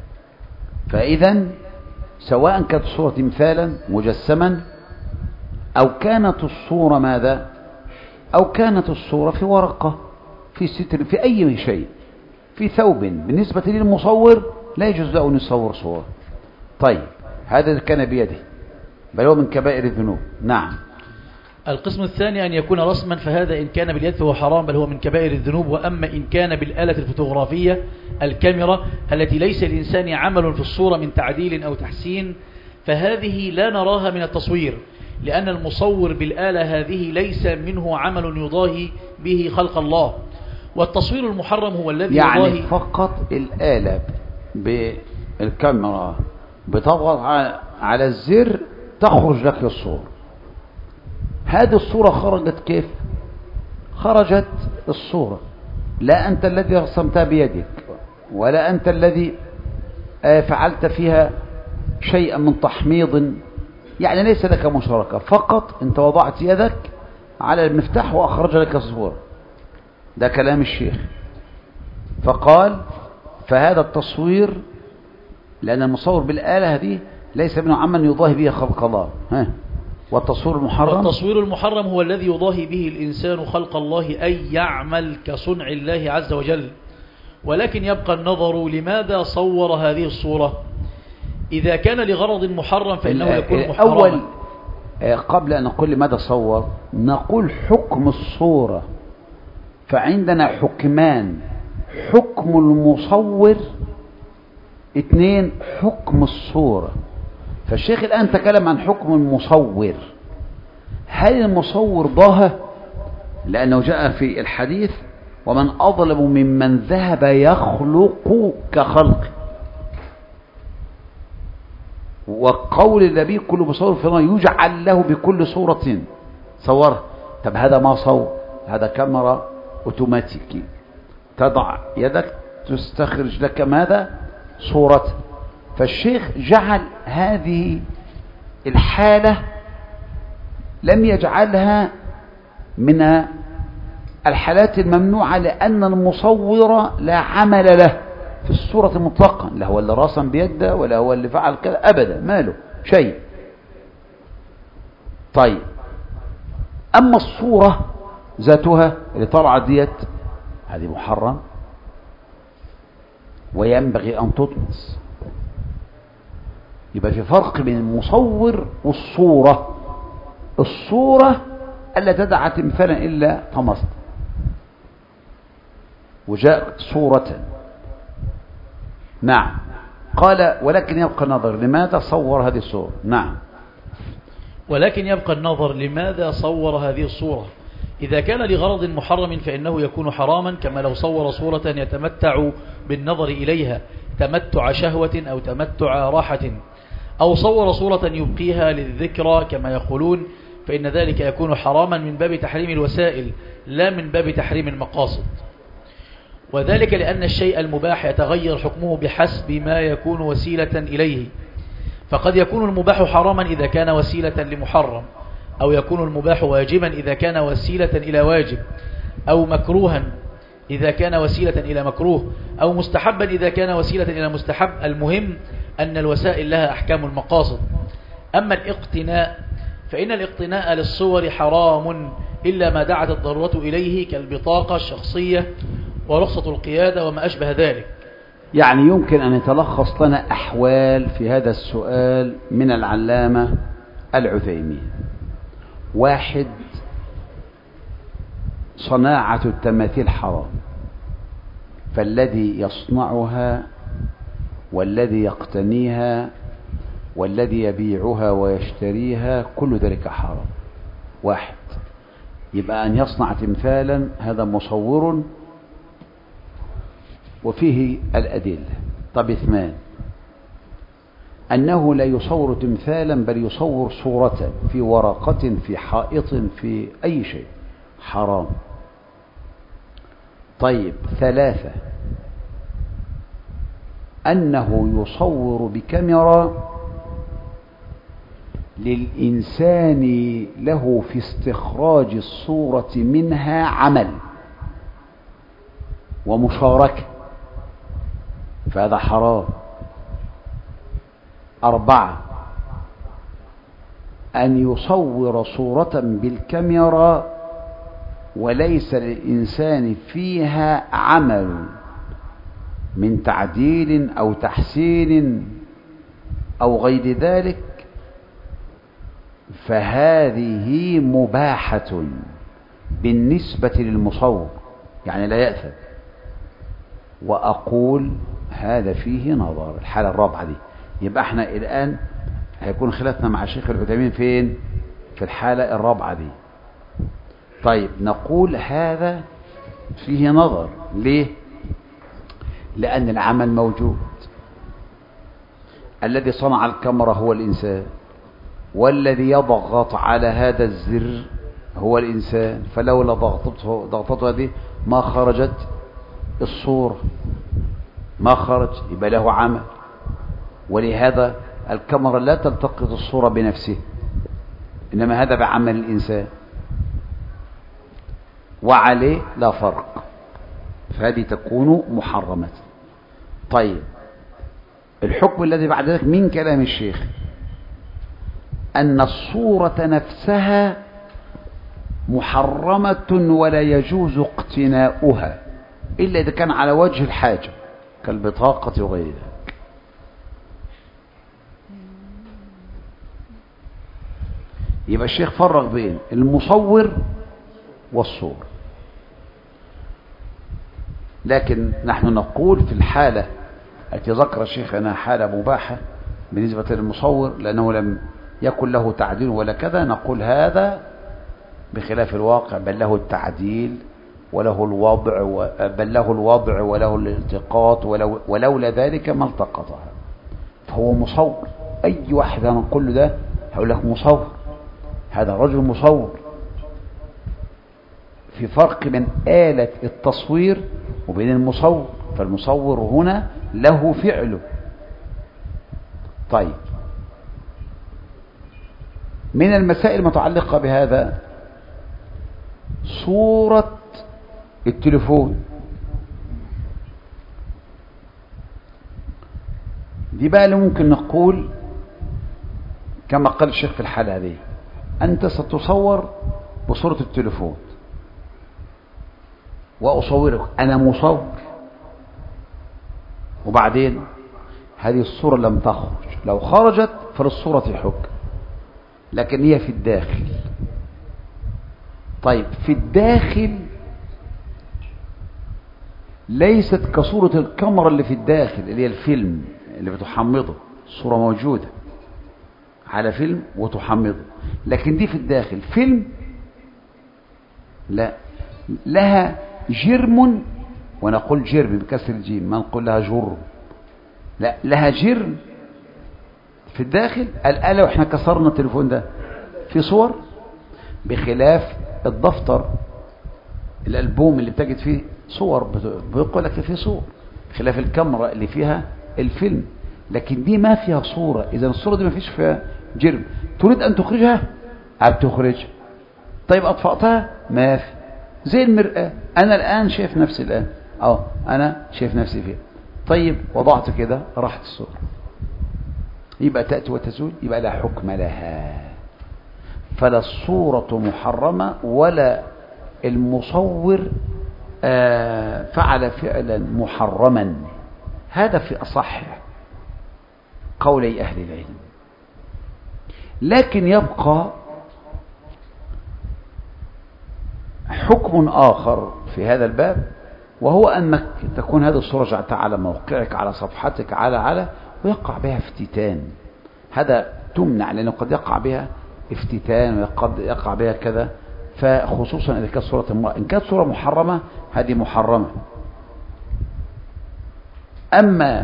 فإذا سواء كانت الصورة مثالا مجسما، أو كانت الصورة ماذا، أو كانت الصورة في ورقة في ستر في أي شيء في ثوب، بالنسبة للمصور لا يجوز له أن يصور صورة. طيب هذا كان بيده، بل هو من كبائر الذنوب. نعم. القسم الثاني أن يكون رسما، فهذا إن كان باليد فهو حرام، بل هو من كبائر الذنوب. وأما إن كان بالآلة الفوتوغرافية الكاميرا التي ليس للإنسان عمل في الصورة من تعديل أو تحسين، فهذه لا نراها من التصوير، لأن المصور بالآلة هذه ليس منه عمل يضاهي به خلق الله. والتصوير المحرم هو الذي يعني يضاهي فقط الآلة بالكاميرا بتضغط على الزر تخرج لك الصورة. هذه الصورة خرجت كيف؟ خرجت الصورة، لا أنت الذي رسمتها بيدك، ولا أنت الذي فعلت فيها شيئا من تحميض، يعني ليس لك مشاركة، فقط أنت وضعت يدك على المفتاح وأخرج لك الصورة. ده كلام الشيخ. فقال: فهذا التصوير، لأن المصور بالآلة هذه ليس منه عمل يضاهي به خلق الله. ها. والتصوير المحرم والتصوير المحرم هو الذي يضاهي به الإنسان خلق الله، أي يعمل كصنع الله عز وجل. ولكن يبقى النظر: لماذا صور هذه الصورة؟ إذا كان لغرض محرم فإنه يكون محرما. أول قبل أن نقول لماذا صور، نقول حكم الصورة. فعندنا حكمان: حكم المصور، اثنين حكم الصورة. فالشيخ الآن تكلم عن حكم المصور. هل المصور ضاهى؟ لأنه جاء في الحديث: ومن أظلم ممن ذهب يخلق كخلق. وقول النبي: كل مصور في النار يجعل له بكل صورة صورها. طب هذا ما صور، هذا كاميرا اوتوماتيكي، تضع يدك تستخرج لك ماذا؟ صورة. فالشيخ جعل هذه الحالة، لم يجعلها من الحالات الممنوعة لأن المصور لا عمل له في الصورة مطلقا، لا هو اللي راسم بيده ولا هو اللي فعل كذا أبدا، ماله شيء. طيب أما الصورة ذاتها اللي طلعت ديت هذه محرم وينبغي أن تطمس. يبقى في فرق بين المصور والصورة. الصورة ألا تدع تمثالا إلا طمست، وجاء صورة. نعم. قال ولكن يبقى النظر لماذا صور هذه الصورة. نعم. ولكن يبقى النظر لماذا صور هذه الصورة. إذا كان لغرض محرم فإنه يكون حراما، كما لو صور صورة يتمتع بالنظر إليها تمتع شهوة أو تمتع راحة، أو صور صورة يبقيها للذكرى كما يقولون، فإن ذلك يكون حراما من باب تحريم الوسائل لا من باب تحريم المقاصد. وذلك لأن الشيء المباح يتغير حكمه بحسب ما يكون وسيلة إليه، فقد يكون المباح حراما إذا كان وسيلة لمحرم، أو يكون المباح واجبا إذا كان وسيلة إلى واجب، أو مكروها إذا كان وسيلة إلى مكروه، أو مستحبا إذا كان وسيلة إلى مستحب. المهم أن الوسائل لها أحكام المقاصد. أما الاقتناء فإن الاقتناء للصور حرام إلا ما دعت الضرورة إليه كالبطاقة الشخصية ورخصة القيادة وما أشبه ذلك. يعني يمكن أن يتلخص لنا أحوال في هذا السؤال من العلامة العثيمين. واحد، صناعة التماثيل حرام، فالذي يصنعها والذي يقتنيها والذي يبيعها ويشتريها كل ذلك حرام. واحد، يبقى أن يصنع تمثالا هذا مصور وفيه الأدلة. طب اثنان، أنه لا يصور تمثالا بل يصور صورة في ورقة في حائط في أي شيء، حرام. طيب ثلاثة، أنه يصور بكاميرا للإنسان له في استخراج الصورة منها عمل ومشاركة، فهذا حرام. أربعة، أن يصور صورة بالكاميرا وليس للإنسان فيها عمل من تعديل أو تحسين أو غير ذلك، فهذه مباحة بالنسبة للمصور، يعني لا يأثم. وأقول هذا فيه نظر. الحالة الرابعة دي، يبقى احنا الآن هيكون خلافنا مع الشيخ العثيمين فين؟ في الحالة الرابعة دي. طيب نقول هذا فيه نظر. ليه؟ لأن العمل موجود، الذي صنع الكاميرا هو الإنسان، والذي يضغط على هذا الزر هو الإنسان، فلولا ضغطته ضغطته هذه ما خرجت الصورة، ما خرج، يبقى له عمل. ولهذا الكاميرا لا تلتقط الصورة بنفسه، إنما هذا بعمل الإنسان، وعليه لا فرق، فهذه تكون محرمة. طيب الحكم الذي بعد ذلك من كلام الشيخ أن الصورة نفسها محرمة ولا يجوز اقتناؤها إلا إذا كان على وجه الحاجة كالبطاقة وغير ذلك. يبقى الشيخ فرق بين المصور والصور، لكن نحن نقول في الحالة التي ذكر الشيخ أنها حالة مباحة بالنسبة للمصور لأنه لم يكن له تعديل ولا كذا، نقول هذا بخلاف الواقع، بل له التعديل وله الوضع، بل له الوضع وله الالتقاط، ولو ولولا ذلك ما التقطها، فهو مصور. أي واحد نقول ده هقول لك مصور، هذا رجل مصور. في فرق بين آلة التصوير وبين المصور، فالمصور هنا له فعله. طيب من المسائل المتعلقة بهذا صورة التليفون دي بقى اللي ممكن نقول كما قال الشيخ في الحالة هذه، أنت ستصور بصورة التليفون وأصورك أنا مصور، وبعدين هذه الصورة لم تخرج، لو خرجت فللصورة حكم، لكن هي في الداخل. طيب في الداخل ليست كصورة الكاميرا اللي في الداخل اللي هي الفيلم اللي بتحمضه، الصورة موجودة على فيلم وتحمضه، لكن دي في الداخل فيلم لا، لها جرم، ونقول جرم بكسر الجيم، ما نقول لها جرم، لا لها جرم في الداخل. الآلة واحنا كسرنا التليفون ده في صور، بخلاف الدفتر الألبوم اللي بتجد فيه صور بيقول لك فيه صور، خلاف الكاميرا اللي فيها الفيلم، لكن دي ما فيها صورة. إذا الصورة دي ما فيش فيها جرم، تريد أن تخرجها عم تخرجها. طيب أطفأتها ما في، زي المرآة، أنا الآن شايف نفسي الآن، أه أنا شايف نفسي فيها. طيب وضعت كده راحت الصورة، يبقى تأتي وتزول، يبقى لا حكم لها، فلا الصورة محرمة ولا المصور آه فعل فعلا محرما. هذا في أصح قولي أهل العلم. لكن يبقى حكم آخر في هذا الباب، وهو أنك تكون هذه الصورة جعلتها على موقعك على صفحتك على على ويقع بها افتتان، هذا تمنع، لأنه قد يقع بها افتتان وقد يقع بها كذا، فخصوصا إذا كانت صورة امرأة. إن كانت صورة محرمة هذه محرمة. أما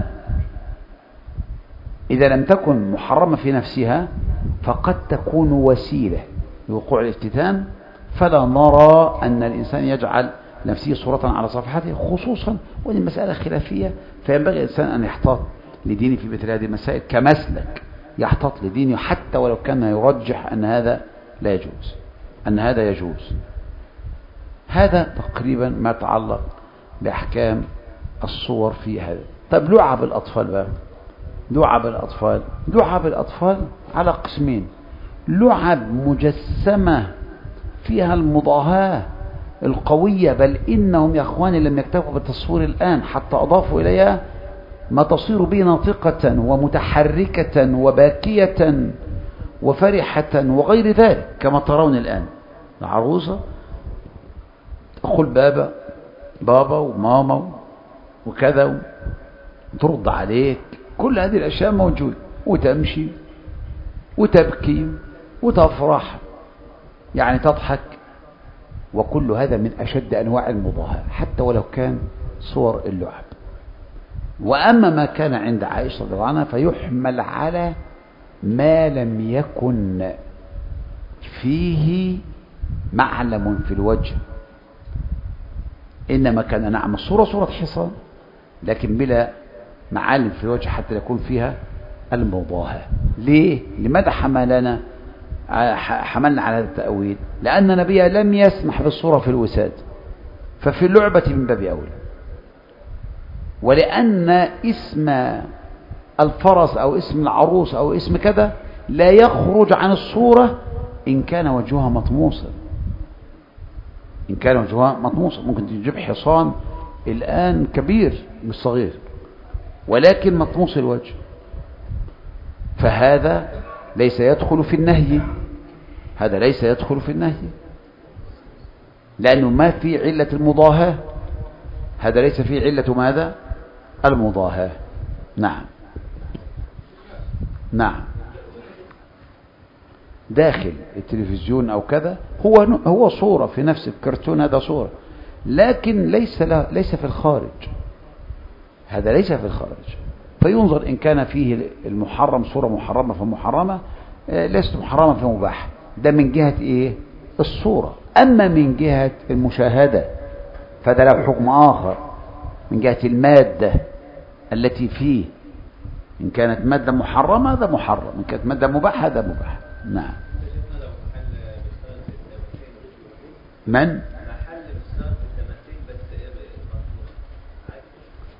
إذا لم تكن محرمة في نفسها فقد تكون وسيلة لوقوع الافتتان، فلا نرى أن الإنسان يجعل نفسه صورة على صفحته، خصوصا وهذه المسألة خلافية، فينبغي الإنسان أن يحتاط لدينه في مثل هذه المسائل كمسلك، يحتاط لدينه حتى ولو كان يرجح أن هذا لا يجوز، أن هذا يجوز. هذا تقريبا ما يتعلق بأحكام الصور في هذا. طيب لعب الأطفال بقى، لعب الأطفال لعب الأطفال على قسمين: لعب مجسمة فيها المضاهاة القوية، بل إنهم يا أخواني لم يكتفوا بالتصوير الآن حتى أضافوا إليها ما تصير به ناطقة ومتحركة وباكية وفرحة وغير ذلك، كما ترون الآن العروسة تقول بابا بابا وماما وكذا، ترد عليك، كل هذه الأشياء موجودة، وتمشي وتبكي وتفرح، يعني تضحك، وكل هذا من أشد أنواع المضاهاة حتى ولو كان صور اللعب. وأما ما كان عند عائشة رضي الله عنها فيحمل على ما لم يكن فيه معلم في الوجه، إنما كان نعم الصورة صورة حصان لكن بلا معالم في الوجه حتى يكون فيها المضاهاة. ليه؟ لماذا حملنا حملنا على هذا التأويل؟ لأن النبي لم يسمح بالصورة في الوساد، ففي اللعبة من باب أولى، ولأن اسم الفرس أو اسم العروس أو اسم كذا لا يخرج عن الصورة إن كان وجهها مطموسا، إن كان وجهها مطموسا. ممكن تجيب حصان الآن كبير مش صغير ولكن مطموس الوجه، فهذا ليس يدخل في النهي، هذا ليس يدخل في النهي لأنه ما في علة المضاهاة، هذا ليس في علة ماذا؟ المضاهاة. نعم نعم داخل التلفزيون أو كذا هو هو صورة في نفس الكرتون، هذا صورة، لكن ليس لا ليس في الخارج، هذا ليس في الخارج، فينظر إن كان فيه المحرم صورة محرمة فمحرمة، ليست محرمة فمباح. ده من جهة إيه؟ الصورة. أما من جهة المشاهدة فده له حكم آخر، من جهة المادة التي فيه، إن كانت مادة محرمة هذا محرم، إن كانت مادة مباح هذا مباح. نعم. من؟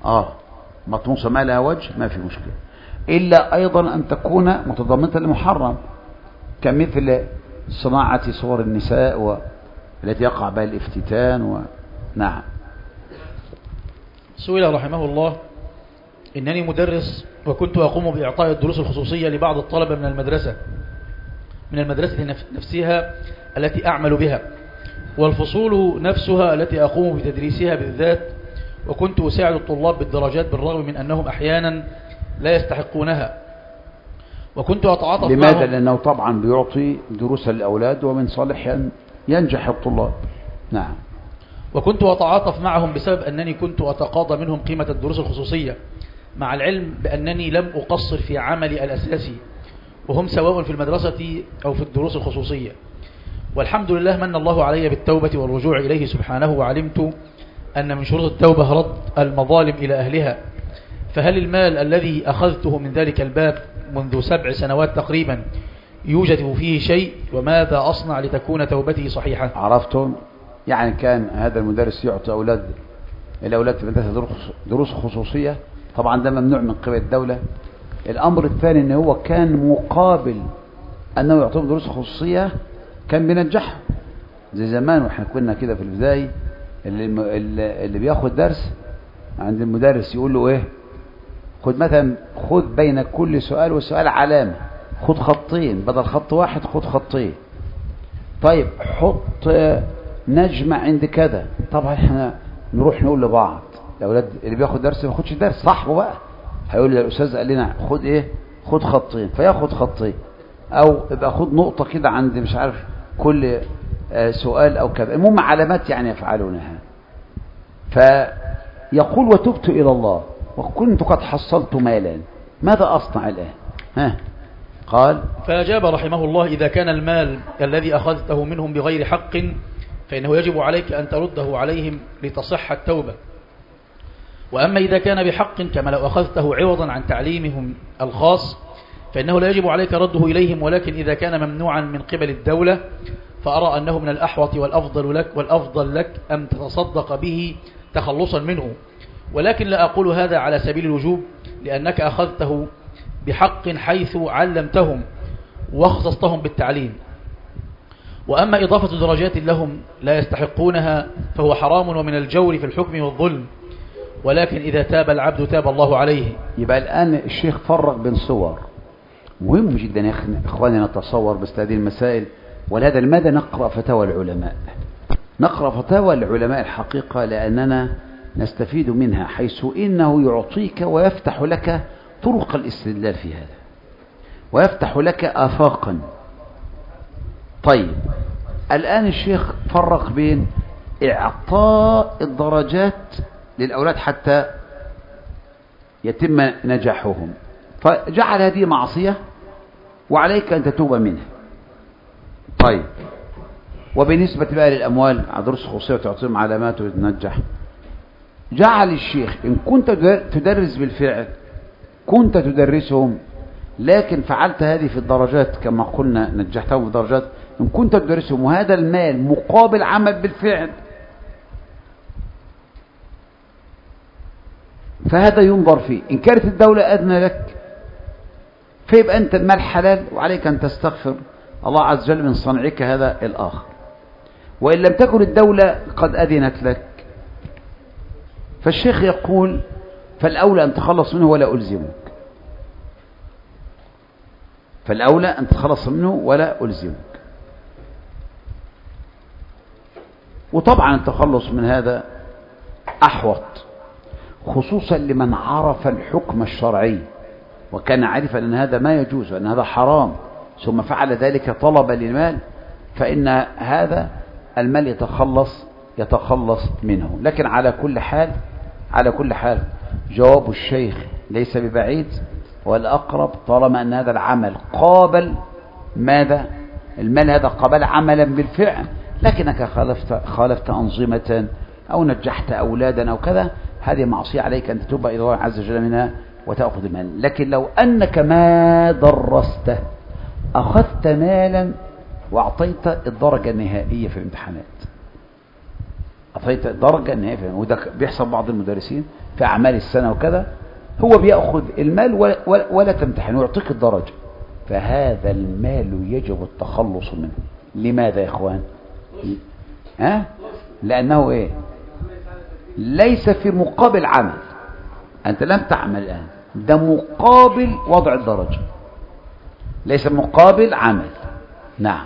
اه مطموسة ما لها وجه ما في مشكلة، إلا أيضا أن تكون متضمنة لمحرم كمثل صناعة صور النساء والتي يقع بها الافتتان و... نعم. سئل رحمه الله: إنني مدرس وكنت أقوم بإعطاء الدروس الخصوصية لبعض الطلبة من المدرسة من المدرسة نفسها التي أعمل بها، والفصول نفسها التي أقوم بتدريسها بالذات، وكنت أساعد الطلاب بالدرجات بالرغم من أنهم أحيانا لا يستحقونها، وكنت أتعاطف معهم. لماذا؟ لأنه طبعا بيعطي دروس للأولاد ومن صالح أن ينجح الطلاب. نعم. وكنت أتعاطف معهم بسبب أنني كنت أتقاضى منهم قيمة الدروس الخصوصية، مع العلم بأنني لم أقصر في عملي الأساسي، وهم سواء في المدرسة أو في الدروس الخصوصية. والحمد لله من الله علي بالتوبة والرجوع إليه سبحانه، وعلمت أن من شروط التوبة رد المظالم إلى أهلها. فهل المال الذي أخذته من ذلك الباب منذ سبع سنوات تقريبا يوجد فيه شيء؟ وماذا أصنع لتكون توبتي صحيحة؟ عرفتم؟ يعني كان هذا المدرس يعطي أولاد الأولاد في مدرسة دروس خصوصية، طبعا ده ممنوع من قبل الدولة. الأمر الثاني أنه هو كان مقابل أنه يعطيهم دروس خصوصية كان بينجحهم، زي زمان واحنا كنا كده في البداية، اللي, اللي بياخد درس عند المدرس يقول له ايه، خد مثلا خد بين كل سؤال وسؤال علامة، خد خطين بدل خط واحد، خد خطين. طيب حط نجمة عند كذا. طبعا احنا نروح نقول لبعض الاولاد اللي بياخد درس ما ياخدش درس صاحبه بقى، هيقول لي الاستاذ قال لنا خد ايه، خد خطين، فياخد خطين، او يبقى خد نقطة كده عند مش عارف كل سؤال او كذا، المهم علامات يعني يفعلونها. فيقول وتبت الى الله وكنت قد حصلت مالا، ماذا اصنع الان؟ ها قال: فأجاب رحمه الله: إذا كان المال الذي أخذته منهم بغير حق فإنه يجب عليك أن ترده عليهم لتصح التوبة، وأما إذا كان بحق كما لو أخذته عوضا عن تعليمهم الخاص فإنه لا يجب عليك رده إليهم، ولكن إذا كان ممنوعا من قبل الدولة فأرى أنه من الأحوط والأفضل لك والأفضل لك أن تتصدق به تخلصا منه، ولكن لا أقول هذا على سبيل الوجوب، لأنك أخذته بحق حيث علمتهم واختصتهم بالتعليم. وأما إضافة درجات لهم لا يستحقونها فهو حرام ومن الجور في الحكم والظلم، ولكن إذا تاب العبد تاب الله عليه. يبقى الآن الشيخ فرق بين صور مهم جدا يا إخواني نتصور بس هذه المسائل، ولهذا لماذا نقرأ فتاوى العلماء؟ نقرأ فتاوى العلماء الحقيقة لأننا نستفيد منها، حيث إنه يعطيك ويفتح لك طرق الاستدلال في هذا ويفتح لك آفاقا. طيب الآن الشيخ فرق بين إعطاء الدرجات للأولاد حتى يتم نجاحهم، فجعل هذه معصية وعليك أن تتوب منها. طيب وبالنسبة بقى للأموال على دروس خصوصية وتعطيهم علامات وتنجح، جعل الشيخ إن كنت تدرس بالفعل كنت تدرسهم، لكن فعلت هذه في الدرجات كما قلنا نجحتهم في الدرجات، إن كنت تدرسهم وهذا المال مقابل عمل بالفعل فهذا ينظر فيه. إن كانت الدولة أذن لك فيبقى أنت المال حلال وعليك أن تستغفر الله عز وجل من صنعك هذا الآخر، وإن لم تكن الدولة قد أذنت لك فالشيخ يقول فالأولى أن تخلص منه ولا ألزمك، فالأولى أن تخلص منه ولا ألزمك. وطبعا التخلص من هذا أحوط، خصوصا لمن عرف الحكم الشرعي وكان عارفا أن هذا ما يجوز وأن هذا حرام ثم فعل ذلك طلبا للمال، فإن هذا المال يتخلص يتخلص منه. لكن على كل حال على كل حال جواب الشيخ ليس ببعيد والأقرب، طالما أن هذا العمل قابل ماذا المال هذا قابل عملا بالفعل، لكنك خالفت خالفت أنظمة أو نجحت أولادا أو كذا، هذه معصية عليك أن تتوب إلى الله عز وجل منها وتأخذ المال. لكن لو أنك ما درسته أخذت مالا وأعطيت الدرجة النهائية في الامتحانات، أعطيت الدرجة النهائية في، وده بيحصل بعض المدرسين في أعمال السنة وكذا، هو بيأخذ المال ولا, ولا, ولا تمتحن ويعطيك الدرجة، فهذا المال يجب التخلص منه. لماذا يا إخوان؟ ها؟ لأنه إيه؟ ليس في مقابل عمل، أنت لم تعمل الآن، ده مقابل وضع الدرجة، ليس مقابل عمل. نعم.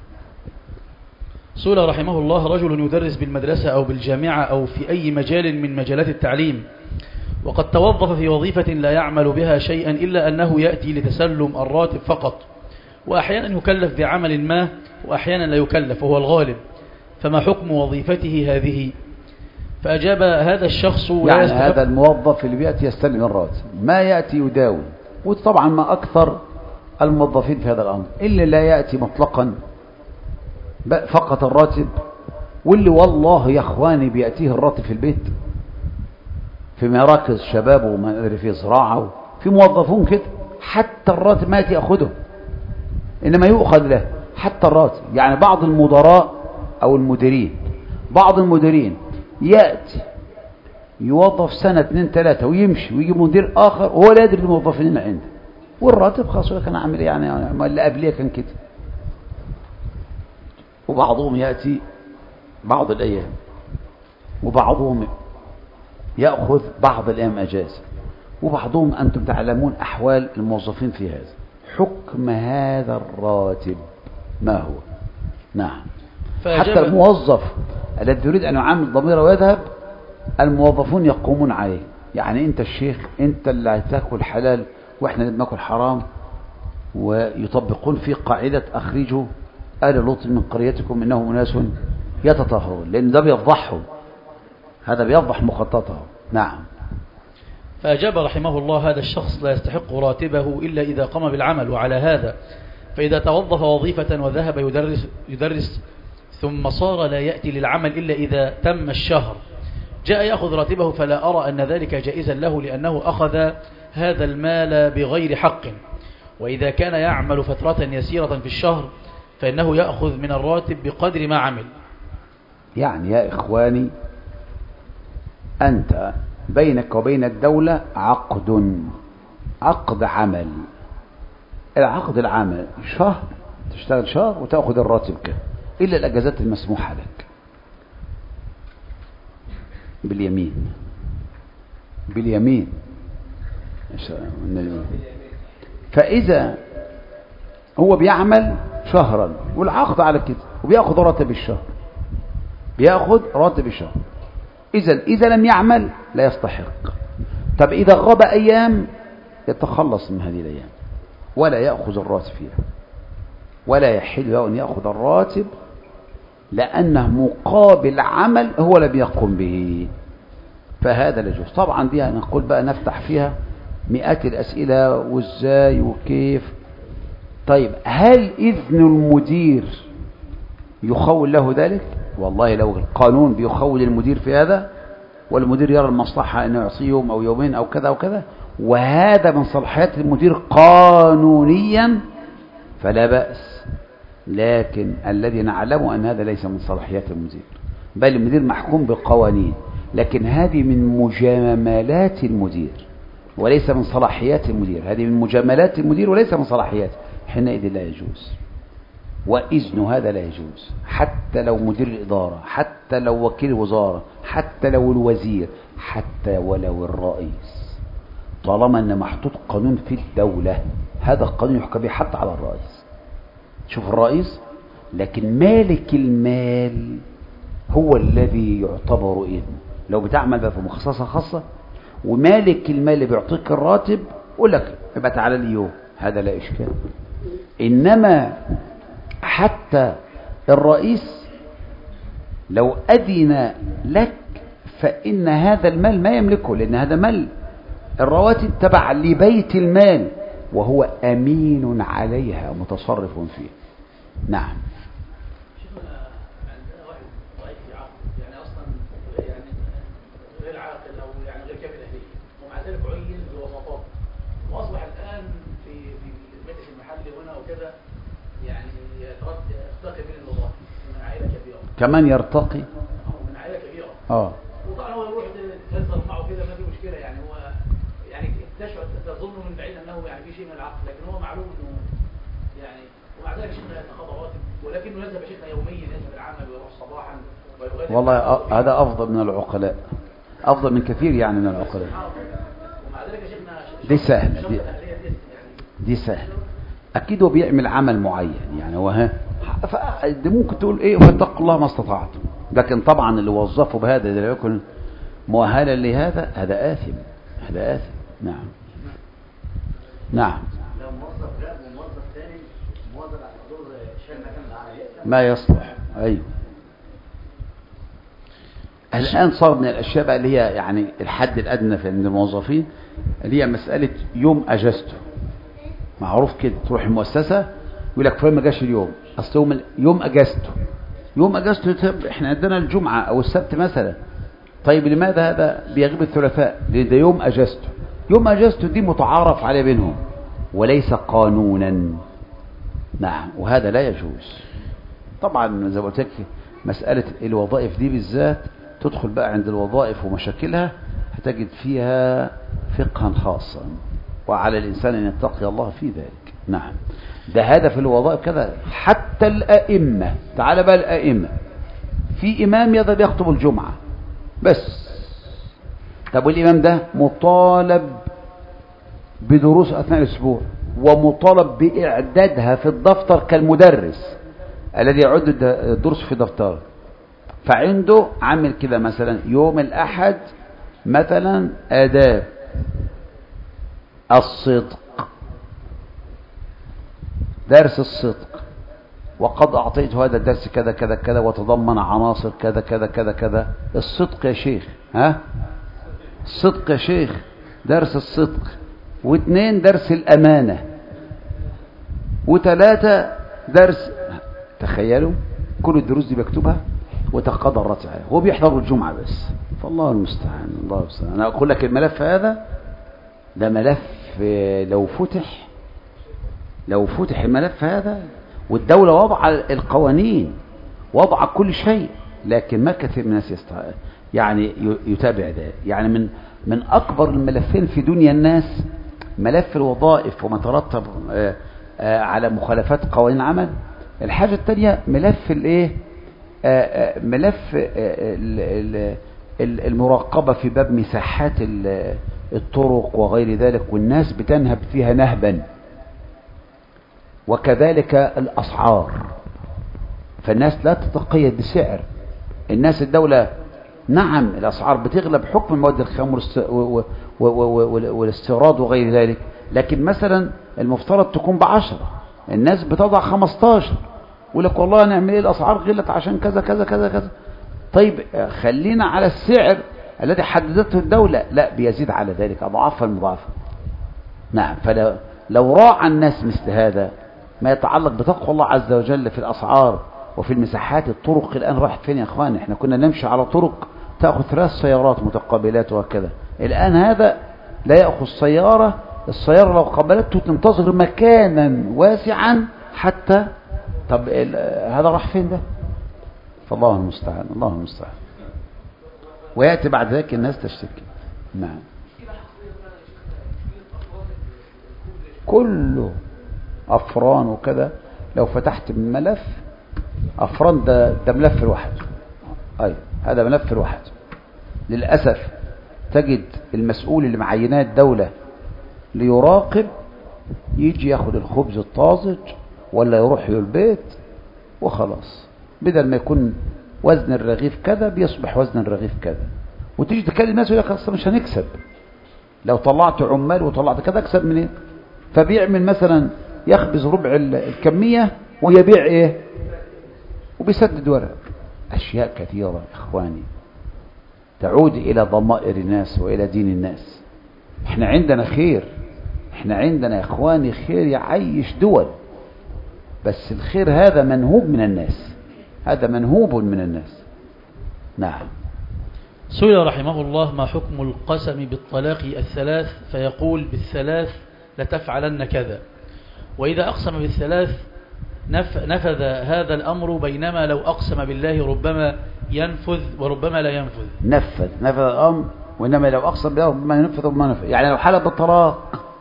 سئل رحمه الله رجل يدرس بالمدرسة أو بالجامعة أو في أي مجال من مجالات التعليم، وقد توظف في وظيفة لا يعمل بها شيئا إلا أنه يأتي لتسلم الراتب فقط، وأحيانا يكلف بعمل ما وأحيانا لا يكلف وهو الغالب، فما حكم وظيفته هذه؟ فأجاب هذا الشخص يعني هذا الموظف اللي بيأتي يستلم الراتب ما يأتي يداوم، وطبعا ما أكثر الموظفين في هذا الأمر، اللي لا يأتي مطلقا فقط الراتب، واللي والله يا اخواني بيأتيه الراتب في البيت، في مراكز شباب وما أدري في زراعة، في موظفون كده حتى الراتب ما يأتي يأخذه، إنما يؤخذ له حتى الراتب. يعني بعض المدراء أو المديرين، بعض المديرين يأتي يوظف سنة اثنين ثلاثة ويمشي ويجي مدير آخر وهو لا يدري الموظفين اللي عنده، والراتب خلاص لك أنا أعمل يعني اللي قبليه كان كده. وبعضهم يأتي بعض الأيام، وبعضهم يأخذ بعض الأيام أجازة، وبعضهم أنتم تعلمون أحوال الموظفين في هذا. حكم هذا الراتب ما هو؟ نعم. حتى الموظف الذي يريد أن يعامل ضميره ويذهب، الموظفون يقومون عليه. يعني أنت الشيخ، أنت اللي هتاكل حلال وإحنا اللي بناكل حرام، ويطبقون في قاعدة أخرجوا آل لوط من قريتكم إنهم أناس يتطهرون، لأن ده بيفضحهم، هذا بيفضح مخططه. نعم. فأجاب رحمه الله هذا الشخص لا يستحق راتبه إلا إذا قام بالعمل، وعلى هذا فإذا توظف وظيفة وذهب يدرس, يدرس ثم صار لا يأتي للعمل إلا إذا تم الشهر، جاء يأخذ راتبه، فلا أرى أن ذلك جائزا له، لأنه أخذ هذا المال بغير حق. وإذا كان يعمل فترة يسيرة في الشهر فإنه يأخذ من الراتب بقدر ما عمل. يعني يا إخواني، أنت بينك وبين الدولة عقد عقد عمل، العقد العمل شهر، تشتغل شهر وتأخذ الراتب كده، إلا الأجازات المسموحة لك باليمين باليمين. فإذا هو بيعمل شهرا والعقد على كده وبيأخذ راتب الشهر، بيأخذ راتب الشهر، إذا إذا لم يعمل لا يستحق. طب إذا غاب أيام يتخلص من هذه الأيام ولا يأخذ الراتب فيها، ولا يحل له أن يأخذ الراتب، لأنه مقابل عمل هو لم يقم به، فهذا لا يجوز. طبعا دي نقول بقى نفتح فيها مئات الأسئلة وإزاي وكيف. طيب هل إذن المدير يخول له ذلك؟ والله لو القانون بيخول المدير في هذا، والمدير يرى المصلحة أنه يعصيه يوم أو يومين أو كذا وكذا، وهذا من صلاحيات المدير قانونيا فلا بأس. لكن الذي نعلم أن هذا ليس من صلاحيات المدير، بل المدير محكوم بالقوانين، لكن هذه من مجاملات المدير وليس من صلاحيات المدير، هذه من مجاملات المدير وليس من صلاحياته، حينئذ لا يجوز. وإذن هذا لا يجوز، حتى لو مدير الإدارة، حتى لو وكيل وزارة، حتى لو الوزير، حتى ولو الرئيس، طالما أن محطوط قانون في الدولة هذا القانون يحكم به حتى على الرئيس. شوف الرئيس، لكن مالك المال هو الذي يعتبر إذن. لو بتعمل بقى في مخصصة خاصة ومالك المال اللي بيعطيك الراتب يقول لك يبقى تعالى اليوم، هذا لا إشكال. إنما حتى الرئيس لو أذن لك فإن هذا المال ما يملكه، لأن هذا مال الرواتب تبع لبيت المال وهو أمين عليها متصرف فيه. نعم. واصبح الان في في المجلس المحلي هنا وكذا يعني يرتقي من الوظائف من عائله كبيره، كمان يرتقي من عائله كبيره. اه وطبعا هو يروح يتهزر معه كده ما في مشكله. معلوم انه يعني ومع ذلك شيخنا يتخاض راتب ولكنه يذهب شيخنا يوميا يذهب العمل ويروح صباحا ويغادر. والله هذا افضل من العقلاء، افضل من كثير يعني من العقلاء. ومع ذلك شيخنا دي سهله دي, دي سهله اكيد هو بيعمل عمل معين يعني هو ها دي ممكن تقول ايه واتقوا الله ما استطعتم، لكن طبعا اللي وظفه بهذا لا يكون مؤهلا لهذا هذا آثم، هذا آثم. نعم نعم. لو موظف غاب وموظف ثاني موظف على حضور شال مكان العمل ما يصلح. ايوه الان صار من الاشياء بقى اللي هي يعني الحد الادنى في عند الموظفين اللي هي مساله يوم اجازته. معروف كده تروح المؤسسه يقول لك فلان ما جاش اليوم، اصل يوم يوم اجازته يوم اجازته احنا عندنا الجمعه او السبت مثلا. طيب لماذا هذا بيغيب الثلاثاء؟ لان ده يوم اجازته. يوم اجازته دي متعارف عليه بينهم وليس قانونا. نعم وهذا لا يجوز. طبعا زي ما قلت لك مساله الوظائف دي بالذات تدخل بقى عند الوظائف ومشاكلها هتجد فيها فقها خاصا، وعلى الانسان ان يتقي الله في ذلك. نعم ده هدف الوظائف كذا. حتى الائمه، تعال بقى الائمه، في امام يذهب يخطب الجمعه بس. طب والإمام ده مطالب بدروس أثناء الأسبوع ومطالب بإعدادها في الدفتر كالمدرس الذي يعد الدروس في دفتره. فعنده عامل كده مثلا يوم الأحد مثلا آداب الصدق، درس الصدق، وقد أعطيت هذا الدرس كذا كذا كذا وتضمن عناصر كذا كذا كذا كذا. الصدق يا شيخ، ها الصدق يا شيخ، درس الصدق. واثنين درس الأمانة، وثلاثة درس، تخيلوا كل الدروس دي بكتبها وتقاضى الراتب. هو بيحضر الجمعة بس، فالله المستعان. الله المستعان. أنا أقول لك الملف هذا ده ملف لو فتح لو فتح الملف هذا والدولة وضع القوانين وضع كل شيء، لكن ما كثير من الناس يستطيع يعني يتابع ذلك. يعني من من أكبر الملفين في دنيا الناس ملف الوظائف وما ترتب على مخالفات قوانين العمل. الحاجة الثانية ملف الايه ملف المراقبة في باب مساحات الطرق وغير ذلك، والناس بتنهب فيها نهبا، وكذلك الأسعار. فالناس لا تتقيد بسعر الناس. الدولة نعم الأسعار بتغلب حكم المواد الخام والاستيراد وغير ذلك، لكن مثلا المفترض تكون بعشرة، الناس بتضع خمستاشر، يقول لك والله نعمل ايه الأسعار غلت عشان كذا كذا كذا كذا. طيب خلينا على السعر الذي حددته الدولة، لا بيزيد على ذلك أضعاف المضاعفة. نعم فلو لو راعى الناس مثل هذا ما يتعلق بتقوى الله عز وجل في الأسعار وفي المساحات. الطرق الآن راحت فين يا اخوان؟ احنا كنا نمشي على طرق تأخذ ثلاث سيارات متقابلات وهكذا، الآن هذا لا يأخذ سيارة. السيارة لو قابلته تنتظر مكانا واسعا حتى. طب هذا راح فين ده؟ فالله المستعان. الله المستعان. ويأتي بعد ذلك الناس تشتكي. نعم كله أفران وكذا. لو فتحت من ملف أفران ده ده ملف الواحد. أي هذا ملف الواحد. للأسف تجد المسؤول اللي معيناه الدولة ليراقب يجي ياخد الخبز الطازج ولا يروح البيت وخلاص، بدل ما يكون وزن الرغيف كذا بيصبح وزن الرغيف كذا. وتيجي تكلم الناس يقول لك اصلا مش هنكسب، لو طلعت عمال وطلعت كذا اكسب منين؟ فبيعمل مثلا يخبز ربع الكمية ويبيع ايه وبيسدد ورق. اشياء كثيرة يا اخواني تعود الى ضمائر الناس والى دين الناس. احنا عندنا خير، احنا عندنا يا اخواني خير يعيش دول، بس الخير هذا منهوب من الناس، هذا منهوب من الناس. نعم. سئل رحمه الله ما حكم القسم بالطلاق الثلاث، فيقول بالثلاث لتفعلن كذا، وإذا أقسم بالثلاث نفذ هذا الأمر، بينما لو أقسم بالله ربما ينفذ وربما لا ينفذ. نفذ نفذ الأمر، وإنما لو أقسم بالله ربما ينفذ وربما ينفذ. يعني لو حلف بالطلاق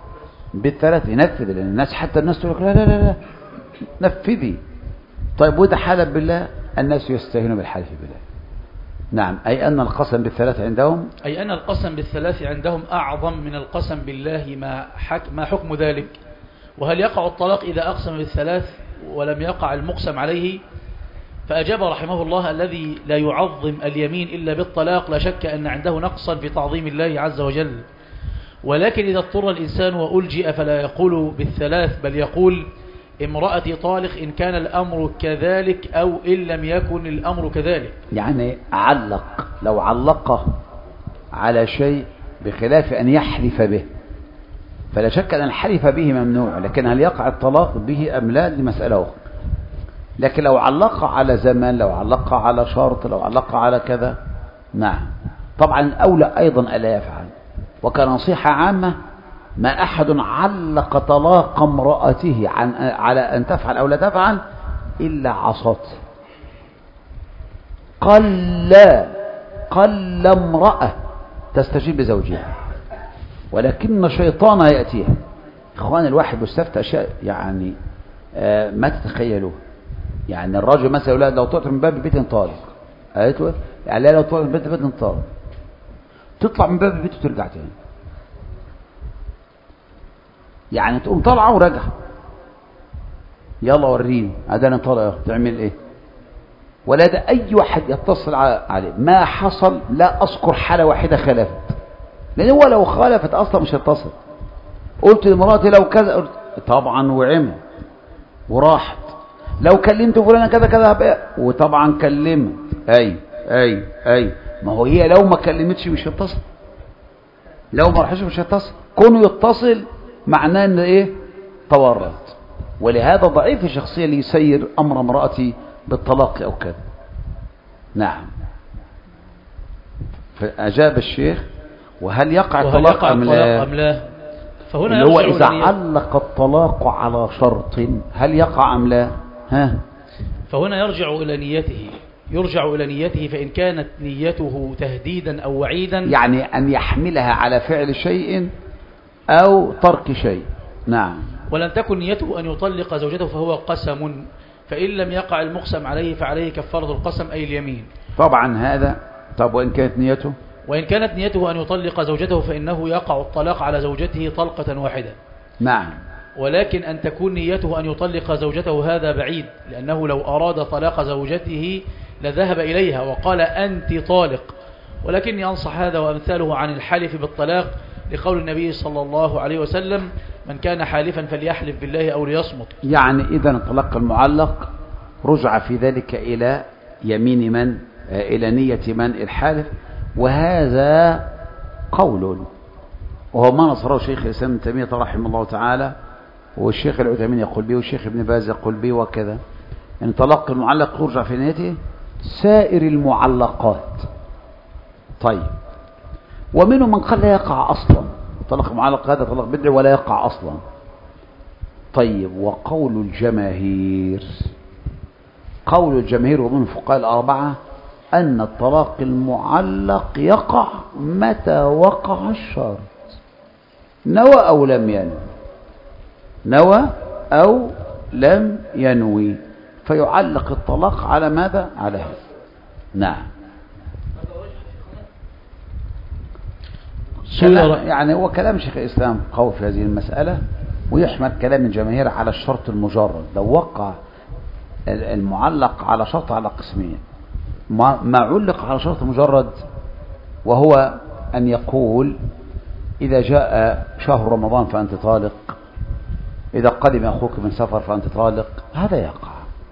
بالثلاث ينفذ، لأن الناس حتى الناس تقول لك لا لا لا لا نفذي. طيب وإذا حلف بالله الناس يستهينون بالحلف بالله. نعم، أي أن القسم بالثلاث عندهم أي أن القسم بالثلاث عندهم أعظم من القسم بالله. ما, حك ما حكم ذلك؟ وهل يقع الطلاق إذا أقسم بالثلاث ولم يقع المقسم عليه؟ فأجاب رحمه الله: الذي لا يعظم اليمين إلا بالطلاق لا شك أن عنده نقصا في تعظيم الله عز وجل. ولكن إذا اضطر الإنسان وألجئ فلا يقول بالثلاث، بل يقول امرأتي طالق إن كان الأمر كذلك أو إن لم يكن الأمر كذلك. يعني علق، لو علقه على شيء بخلاف أن يحلف به فلا شك أن الحلف به ممنوع، لكن هل يقع الطلاق به أم لا دي مسألة أخرى. لكن لو علق على زمن، لو علق على شرط، لو علق على كذا، نعم طبعا الأولى أيضا ألا يفعل. وكنصيحة عامة: ما أحد علق طلاق امرأته عن على أن تفعل أو لا تفعل إلا عصت. قل قل امرأة تستجيب لزوجها، ولكن شيطان يأتيها. إخوان الواحد مستفتى أشياء يعني آه ما تتخيلوه. يعني الرجل مثلا يقول لو طلعت من باب البيت انطالق، قالت له يعني لو طلعت من باب البيت انطالق، تطلع من باب البيت وترجع تاني، يعني تقوم طالعه وراجعه، يلا وريني ادانا طالعه تعمل ايه؟ ولا ده اي واحد يتصل عليه ما حصل. لا اذكر حاله واحده خالفت، لان هو لو خالفت اصلا مش هتصل. قلت لمراتي لو كذا، طبعا وعمل وراحت. لو كلمت فلانه كذا كذا هبقى، وطبعا كلمت. اي اي اي ما هو هي لو ما كلمتش مش هتصل، لو ما راحش مش هتصل. كونه يتصل معناه ان ايه؟ تورط. ولهذا ضعيف الشخصيه اللي يسير امر امرأتي بالطلاق او كذا. نعم. فاجاب الشيخ: وهل يقع الطلاق ام لا؟ أم لا؟ فهنا اللي هو اذا علق الطلاق على شرط هل يقع ام لا؟ ها؟ فهنا يرجع الى نيته، يرجع الى نيته. فان كانت نيته تهديدا او وعيدا، يعني ان يحملها على فعل شيء أو ترك شيء. نعم. ولن تكن نيته أن يطلق زوجته فهو قسم، فإن لم يقع المقسم عليه فعليه كفارة القسم أي اليمين. طبعا هذا. طب وإن كانت نيته وإن كانت نيته أن يطلق زوجته فإنه يقع الطلاق على زوجته طلقة واحدة. نعم. ولكن أن تكون نيته أن يطلق زوجته هذا بعيد، لأنه لو أراد طلاق زوجته لذهب إليها وقال أنت طالق. ولكني أنصح هذا وأمثاله عن الحلف بالطلاق لقول النبي صلى الله عليه وسلم: من كان حالفا فليحلف بالله أو ليصمت. يعني إذا الطلاق المعلق رجع في ذلك إلى يمين من؟ إلى نية من؟ الحالف. وهذا قول، وهو ما نصره شيخ الإسلام ابن تيمية رحمه الله تعالى، والشيخ العثيمين يقول به، والشيخ ابن باز يقول به، وكذا. يعني طلاق المعلق يرجع في نيته سائر المعلقات. طيب، ومنهم من قال لا يقع أصلا. طلاق المعلق هذا طلاق بدعي ولا يقع أصلا. طيب، وقول الجماهير، قول الجماهير ومن الفقهاء الأربعة أن الطلاق المعلق يقع متى وقع الشرط، نوى أو لم ينوي، نوى أو لم ينوي، فيعلق الطلاق على ماذا؟ على هذا. نعم. يعني هو كلام شيخ الإسلام قوي في هذه المسألة، ويحمل كلام الجماهير على الشرط المجرد. لو وقع المعلق على شرط على قسمين: ما علق على شرط مجرد وهو أن يقول إذا جاء شهر رمضان فأنت طالق، إذا قدم أخوك من سفر فأنت طالق، هذا يقع.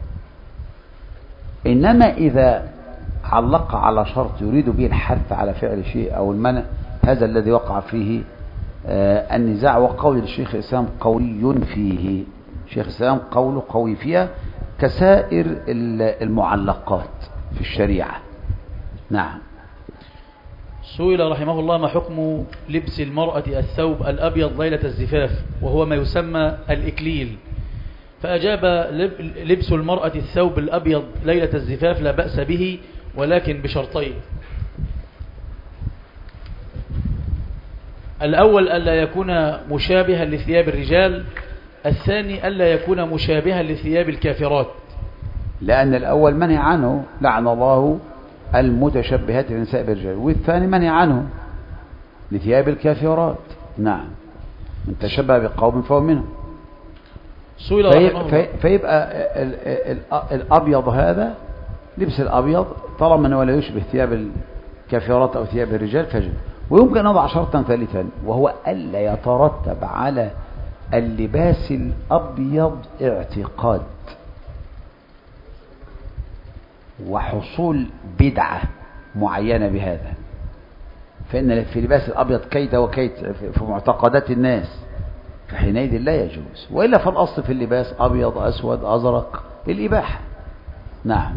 إنما إذا علق على شرط يريد به الحث على فعل شيء أو المنع، هذا الذي وقع فيه آه النزاع. وقول الشيخ الإسلام قوي فيه، الشيخ الإسلام قوله قوي فيها كسائر المعلقات في الشريعة. نعم. سئل رحمه الله: ما حكم لبس المرأة الثوب الأبيض ليلة الزفاف وهو ما يسمى الإكليل؟ فأجاب: لبس المرأة الثوب الأبيض ليلة الزفاف لا بأس به، ولكن بشرطين. الأول ألا يكون مشابها لثياب الرجال، الثاني ألا يكون مشابها لثياب الكافرات. لأن الأول منع عنه، لعن الله المتشبهات للنساء بالرجال، والثاني منع عنه لثياب الكافرات. نعم، من تشبه بقوم فهو منهم. في فيبقى ال ال الأبيض هذا، لبس الأبيض طالما أنه لا يشبه ثياب الكافرات أو ثياب الرجال فجل. ويمكن أن نضع شرطا ثالثا، وهو ألا يترتب على اللباس الأبيض اعتقاد وحصول بدعة معينة بهذا، فإن في لباس الأبيض كيد وكيد في معتقدات الناس، فحينئذ لا يجوز. وإلا فالأصل في اللباس أبيض أسود أزرق الإباحة. نعم.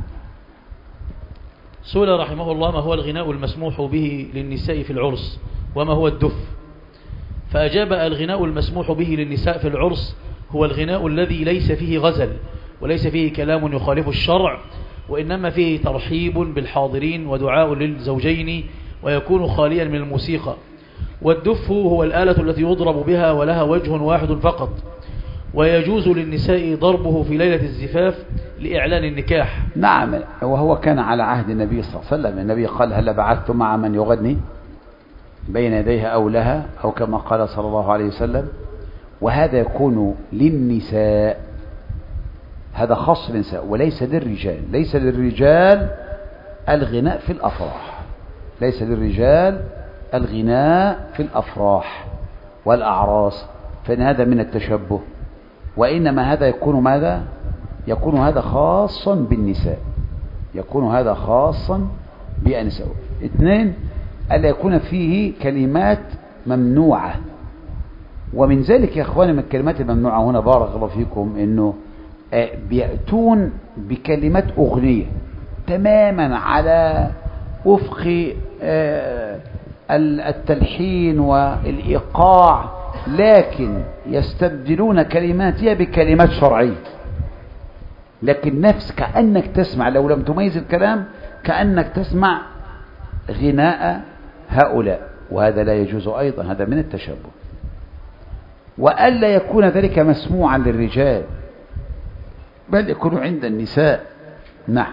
سئل رحمه الله ما هو الغناء المسموح به للنساء في العرس وما هو الدف؟ فأجاب: الغناء المسموح به للنساء في العرس هو الغناء الذي ليس فيه غزل وليس فيه كلام يخالف الشرع، وإنما فيه ترحيب بالحاضرين ودعاء للزوجين، ويكون خاليا من الموسيقى. والدف هو الآلة التي يضرب بها ولها وجه واحد فقط، ويجوز للنساء ضربه في ليلة الزفاف لإعلان النكاح. نعم، وهو كان على عهد النبي صلى الله عليه وسلم. النبي قال: هل بعثت مع من يغني بين يديها أو لها، أو كما قال صلى الله عليه وسلم. وهذا يكون للنساء، هذا خاص بالنساء وليس للرجال. ليس للرجال الغناء في الأفراح، ليس للرجال الغناء في الأفراح والأعراس، فإن هذا من التشبه. وإنما هذا يكون ماذا؟ يكون هذا خاصا بالنساء، يكون هذا خاصا بالنساء. اثنين، ألا يكون فيه كلمات ممنوعة. ومن ذلك يا أخواني من الكلمات الممنوعة هنا بارك الله فيكم، إنه بيأتون بكلمات أغنية تماما على وفق التلحين والإيقاع، لكن يستبدلون كلماتها بكلمات شرعية، لكن نفس كأنك تسمع، لو لم تميز الكلام كأنك تسمع غناء هؤلاء، وهذا لا يجوز أيضا، هذا من التشبه. وألا يكون ذلك مسموعا للرجال، بل يكون عند النساء. نعم.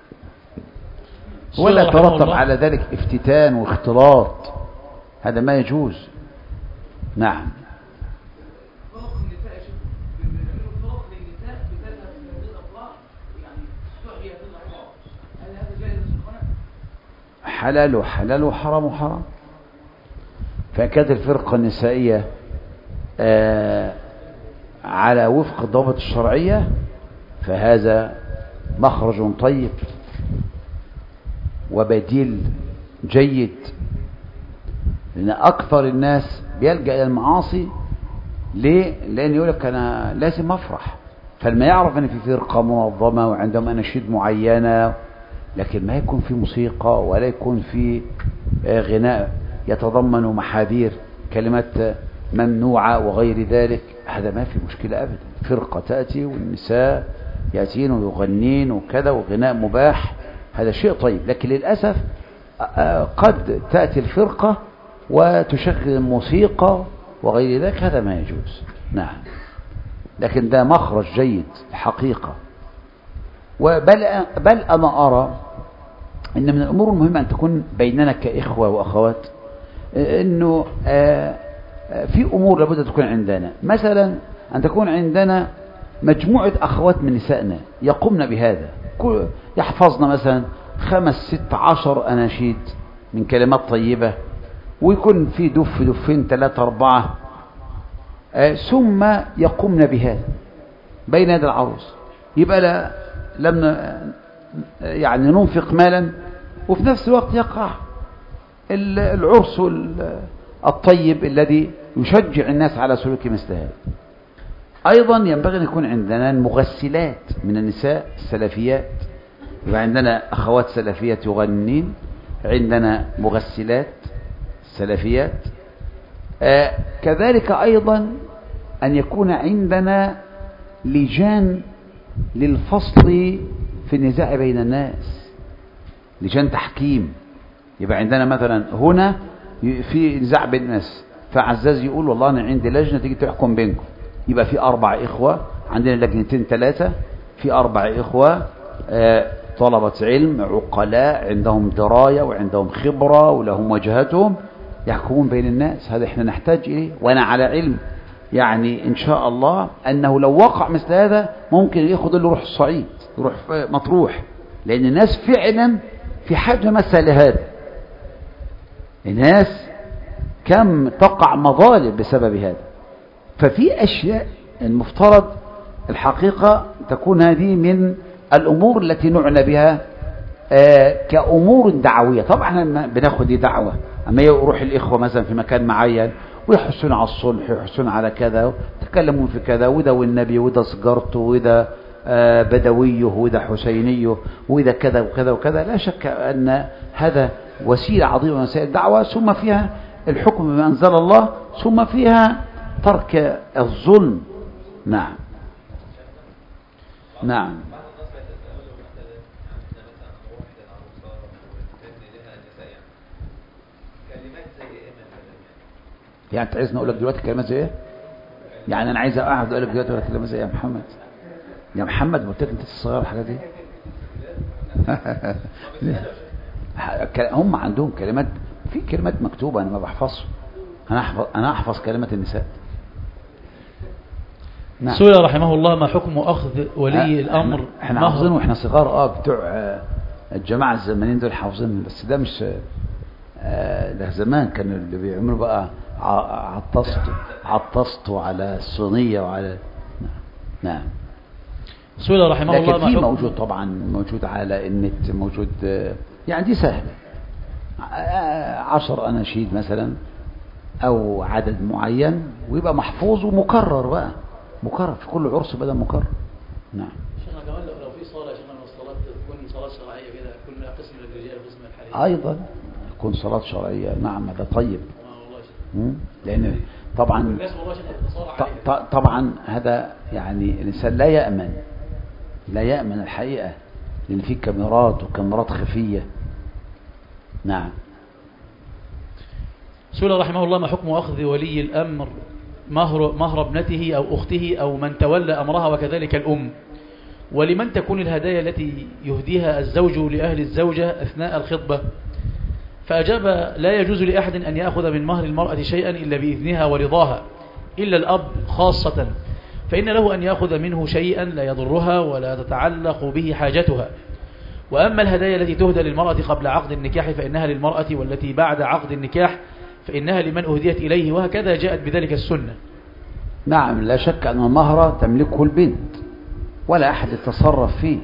ولا ترتب على ذلك افتتان واختلاط، هذا ما يجوز. نعم. حلال حلال وحرام حرام. فكانت الفرقة النسائية آه على وفق الضوابط الشرعية فهذا مخرج طيب وبديل جيد، لأن أكثر الناس بيلجأ إلى المعاصي. ليه؟ لأن يقول لك أنا لازم أفرح، فلما يعرف أن في فرقة منظمة وعندهم أناشيد معينة، لكن ما يكون في موسيقى ولا يكون في غناء يتضمن محاذير كلمات ممنوعة وغير ذلك، هذا ما في مشكلة أبدا. فرقة تأتي والنساء يأتين ويغنين وكذا وغناء مباح، هذا شيء طيب. لكن للأسف قد تأتي الفرقة وتشغل الموسيقى وغير ذلك، هذا ما يجوز. نعم. لكن ده مخرج جيد الحقيقة. وبل بل أنا أرى أن من الأمور المهمة أن تكون بيننا كإخوة وأخوات، أنه في أمور لابد تكون عندنا، مثلا أن تكون عندنا مجموعة أخوات من نسائنا يقومن بهذا، يحفظنا مثلا خمس ست عشر أناشيد من كلمات طيبة، ويكون في دف دفين ثلاثة أربعة، ثم يقومن بهذا بين يد العروس. يبقى لا لم يعني ننفق مالا، وفي نفس الوقت يقع العرس الطيب الذي يشجع الناس على سلوك مثل هذا. أيضا ينبغي أن يكون عندنا مغسلات من النساء السلفيات، يبقى عندنا أخوات سلفيات يغنين، عندنا مغسلات سلفيات. آه كذلك أيضا أن يكون عندنا لجان للفصل في النزاع بين الناس، لجان تحكيم. يبقى عندنا مثلا هنا في نزاع بين الناس، فعزاز يقول والله أنا عندي لجنة تيجي تحكم بينكم، يبقى في أربع إخوة، عندنا لجنتين ثلاثة، في أربع إخوة آه طلبة علم عقلاء عندهم دراية وعندهم خبرة ولهم وجهتهم يحكمون بين الناس. هذا احنا نحتاج إليه، وأنا على علم يعني إن شاء الله أنه لو وقع مثل هذا ممكن ياخد له يروح الصعيد، يروح مطروح، لأن الناس فعلا في حاجة مثل لهذا. الناس كم تقع مظالم بسبب هذا. ففي أشياء المفترض الحقيقة تكون هذه من الأمور التي نعنى بها آه كأمور دعوية. طبعا احنا بناخد دي دعوة، أما يروح الإخوة مثلا في مكان معين ويحسون على الصلح ويحسون على كذا وتكلمون في كذا، وده والنبي وده سجرته وده آه بدويه وده حسينيه وده كذا وكذا وكذا. لا شك أن هذا وسيلة عظيمة من وسائل الدعوة، ثم فيها الحكم بما أنزل الله، ثم فيها ترك الظلم. نعم نعم. يعني انت عايزني اقول لك دلوقتي كلمات زي ايه؟ يعني انا عايز اقعد اقول لك دلوقتي ولا كلمات زي ايه يا محمد؟ يا محمد قلت لك انت الصغير الحاجات دي. هم عندهم كلمات، في كلمات مكتوبه انا ما بحفظش. انا احفظ انا احفظ كلمات النساء. نعم. سئل رحمه الله ما حكم اخذ ولي الامر؟ احنا حافظين واحنا صغار اه بتوع الجماعه الزمانين دول حافظين، بس ده مش آه ده زمان كانوا اللي بيعملوا بقى عطست عطست على الصينيه وعلى نعم. سئل رحمه الله ما حكم، موجود طبعا، موجود على النت، موجود يعني دي سهله. عشر اناشيد مثلا او عدد معين ويبقى محفوظ ومكرر بقى، مكرر في كل عرس بدل مكرر. نعم. شيخنا كمان لو في صلاه شيخنا من الصلاه تكون صلاه شرعيه كده، كل قسم للرجال وقسم للحريم ايضا تكون صلاه شرعيه. نعم هذا طيب. اه والله. لان طبعا طبعا هذا يعني الانسان لا يامن لا يامن الحقيقه، لان في كاميرات وكاميرات خفيه. نعم. سئل رحمه الله ما حكم أخذ ولي الأمر مهر, مهر ابنته أو أخته أو من تولى أمرها وكذلك الأم، ولمن تكون الهدايا التي يهديها الزوج لأهل الزوجة أثناء الخطبة؟ فأجاب لا يجوز لأحد أن يأخذ من مهر المرأة شيئا إلا بإذنها ورضاها، إلا الأب خاصة، فإن له أن يأخذ منه شيئا لا يضرها ولا تتعلق به حاجتها. وأما الهدايا التي تهدى للمرأة قبل عقد النكاح فإنها للمرأة، والتي بعد عقد النكاح فإنها لمن أهديت إليه، وهكذا جاءت بذلك السنة. نعم لا شك أن المهر تملكه البنت ولا أحد يتصرف فيه،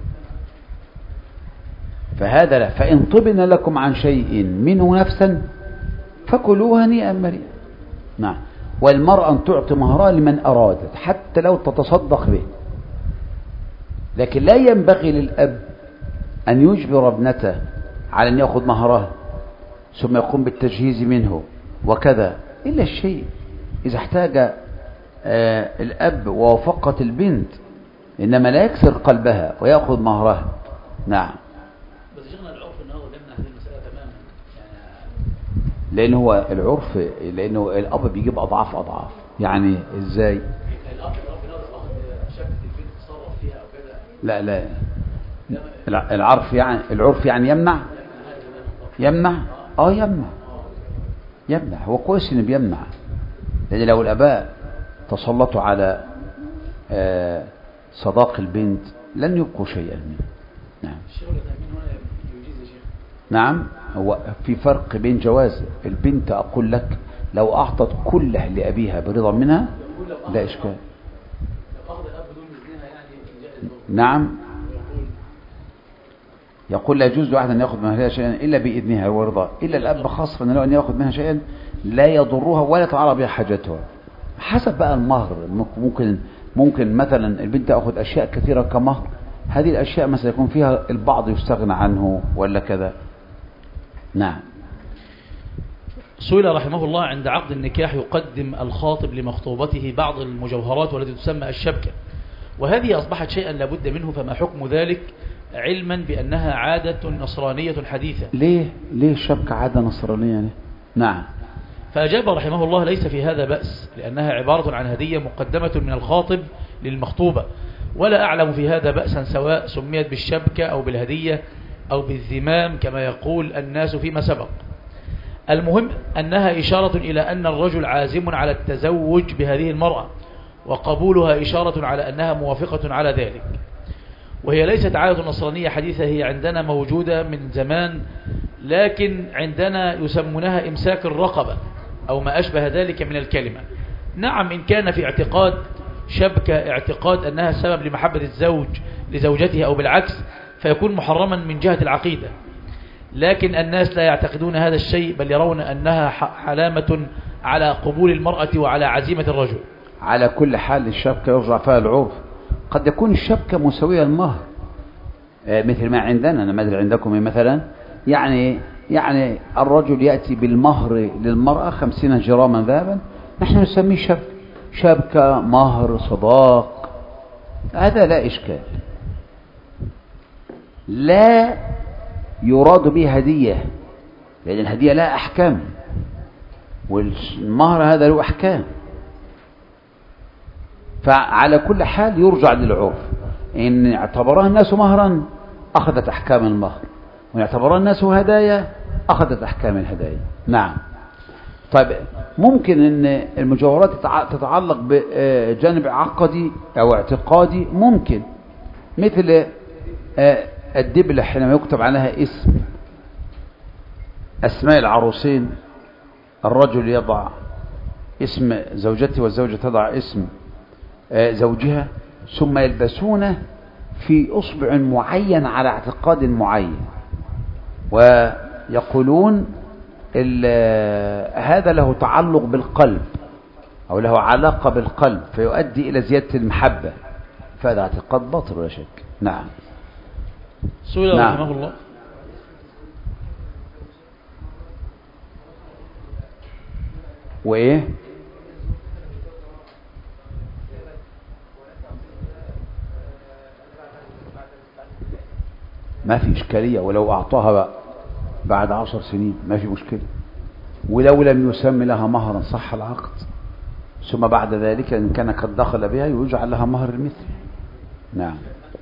فهذا لا. فإن طبن لكم عن شيء منه نفسا فكلوه هنيئا مريئا. نعم. والمرأة أن تعطي مهرها لمن أرادت حتى لو تتصدق به، لكن لا ينبغي للأب أن يجبر ابنته على أن يأخذ مهرها ثم يقوم بالتجهيز منه وكذا، إلا الشيء إذا احتاج آه الأب ووافقت البنت، إنما لا يكسر قلبها ويأخذ مهرها. نعم. بس شيخنا العرف أنه يمنع هذه المسألة تماما، يعني لأن هو العرف، لأنه الأب بيجيب أضعاف أضعاف. يعني إزاي؟ الأب الأب شكل البنت تصرف فيها أو كذا. لا لا العرف يعني العرف يعني يمنع يمنع اه يمنع يمنع هو كويس انه بيمنع، لان لو الاباء تسلطوا على آه صداق البنت لن يبقوا شيئا منه. نعم. نعم هو في فرق بين جواز البنت، اقول لك لو اعطت كله لابيها برضا منها لا اشكال. نعم. يقول لا يجوز لأحد أن يأخذ منها شيئا إلا بإذنها ورضاها، إلا الأب خاصة أن له أن يأخذ منها شيئا لا يضرها ولا تعرض بها حاجتها، حسب بقى المهر. ممكن ممكن مثلا البنت تأخذ أشياء كثيرة كمهر، هذه الأشياء مثلا يكون فيها البعض يستغنى عنه ولا كذا. نعم. سئل رحمه الله عند عقد النكاح يقدم الخاطب لمخطوبته بعض المجوهرات والتي تسمى الشبكة، وهذه أصبحت شيئا لابد منه، فما حكم ذلك علما بأنها عادة نصرانية حديثة؟ ليه ليه الشبكة عادة نصرانية؟ نعم. فأجاب رحمه الله ليس في هذا بأس، لأنها عبارة عن هدية مقدمة من الخاطب للمخطوبة، ولا أعلم في هذا بأسا سواء سميت بالشبكة أو بالهدية أو بالذمام كما يقول الناس فيما سبق. المهم أنها إشارة إلى أن الرجل عازم على التزوج بهذه المرأة، وقبولها إشارة على أنها موافقة على ذلك. وهي ليست عادة نصرانية حديثة، هي عندنا موجودة من زمان، لكن عندنا يسمونها إمساك الرقبة أو ما أشبه ذلك من الكلمة. نعم، إن كان في اعتقاد شبكة اعتقاد أنها سبب لمحبة الزوج لزوجته أو بالعكس فيكون محرما من جهة العقيدة، لكن الناس لا يعتقدون هذا الشيء، بل يرون أنها علامة على قبول المرأة وعلى عزيمة الرجل. على كل حال الشبكة يرجع فيها العرف، قد يكون الشبكة مساوية المهر مثل ما عندنا، أنا ما أدري عندكم مثلا، يعني يعني الرجل يأتي بالمهر للمرأة خمسين جراما ذهبا، نحن نسميه شبكة، شبكة مهر صداق، هذا لا إشكال، لا يراد به هدية، لأن الهدية لا أحكام والمهر هذا له أحكام. فعلى كل حال يرجع للعرف، إن اعتبرها الناس مهرا أخذت أحكام المهر، وإن اعتبرها الناس هدايا أخذت أحكام الهدايا. نعم. طيب ممكن أن المجوهرات تتعلق بجانب عقدي أو اعتقادي، ممكن مثل الدبلة حينما يكتب عليها اسم أسماء العروسين، الرجل يضع اسم زوجته والزوجة تضع اسم زوجها، ثم يلبسونه في أصبع معين على اعتقاد معين، ويقولون هذا له تعلق بالقلب أو له علاقة بالقلب فيؤدي إلى زيادة المحبة، فهذا اعتقاد باطل ولا شك. نعم. سؤال نعم. رحمه الله. وإيه ما في إشكالية، ولو أعطاها بعد عشر سنين ما في مشكلة، ولو لم يسمي لها مهرا صح العقد، ثم بعد ذلك إن كان قد دخل بها يجعل لها مهر المثل. نعم.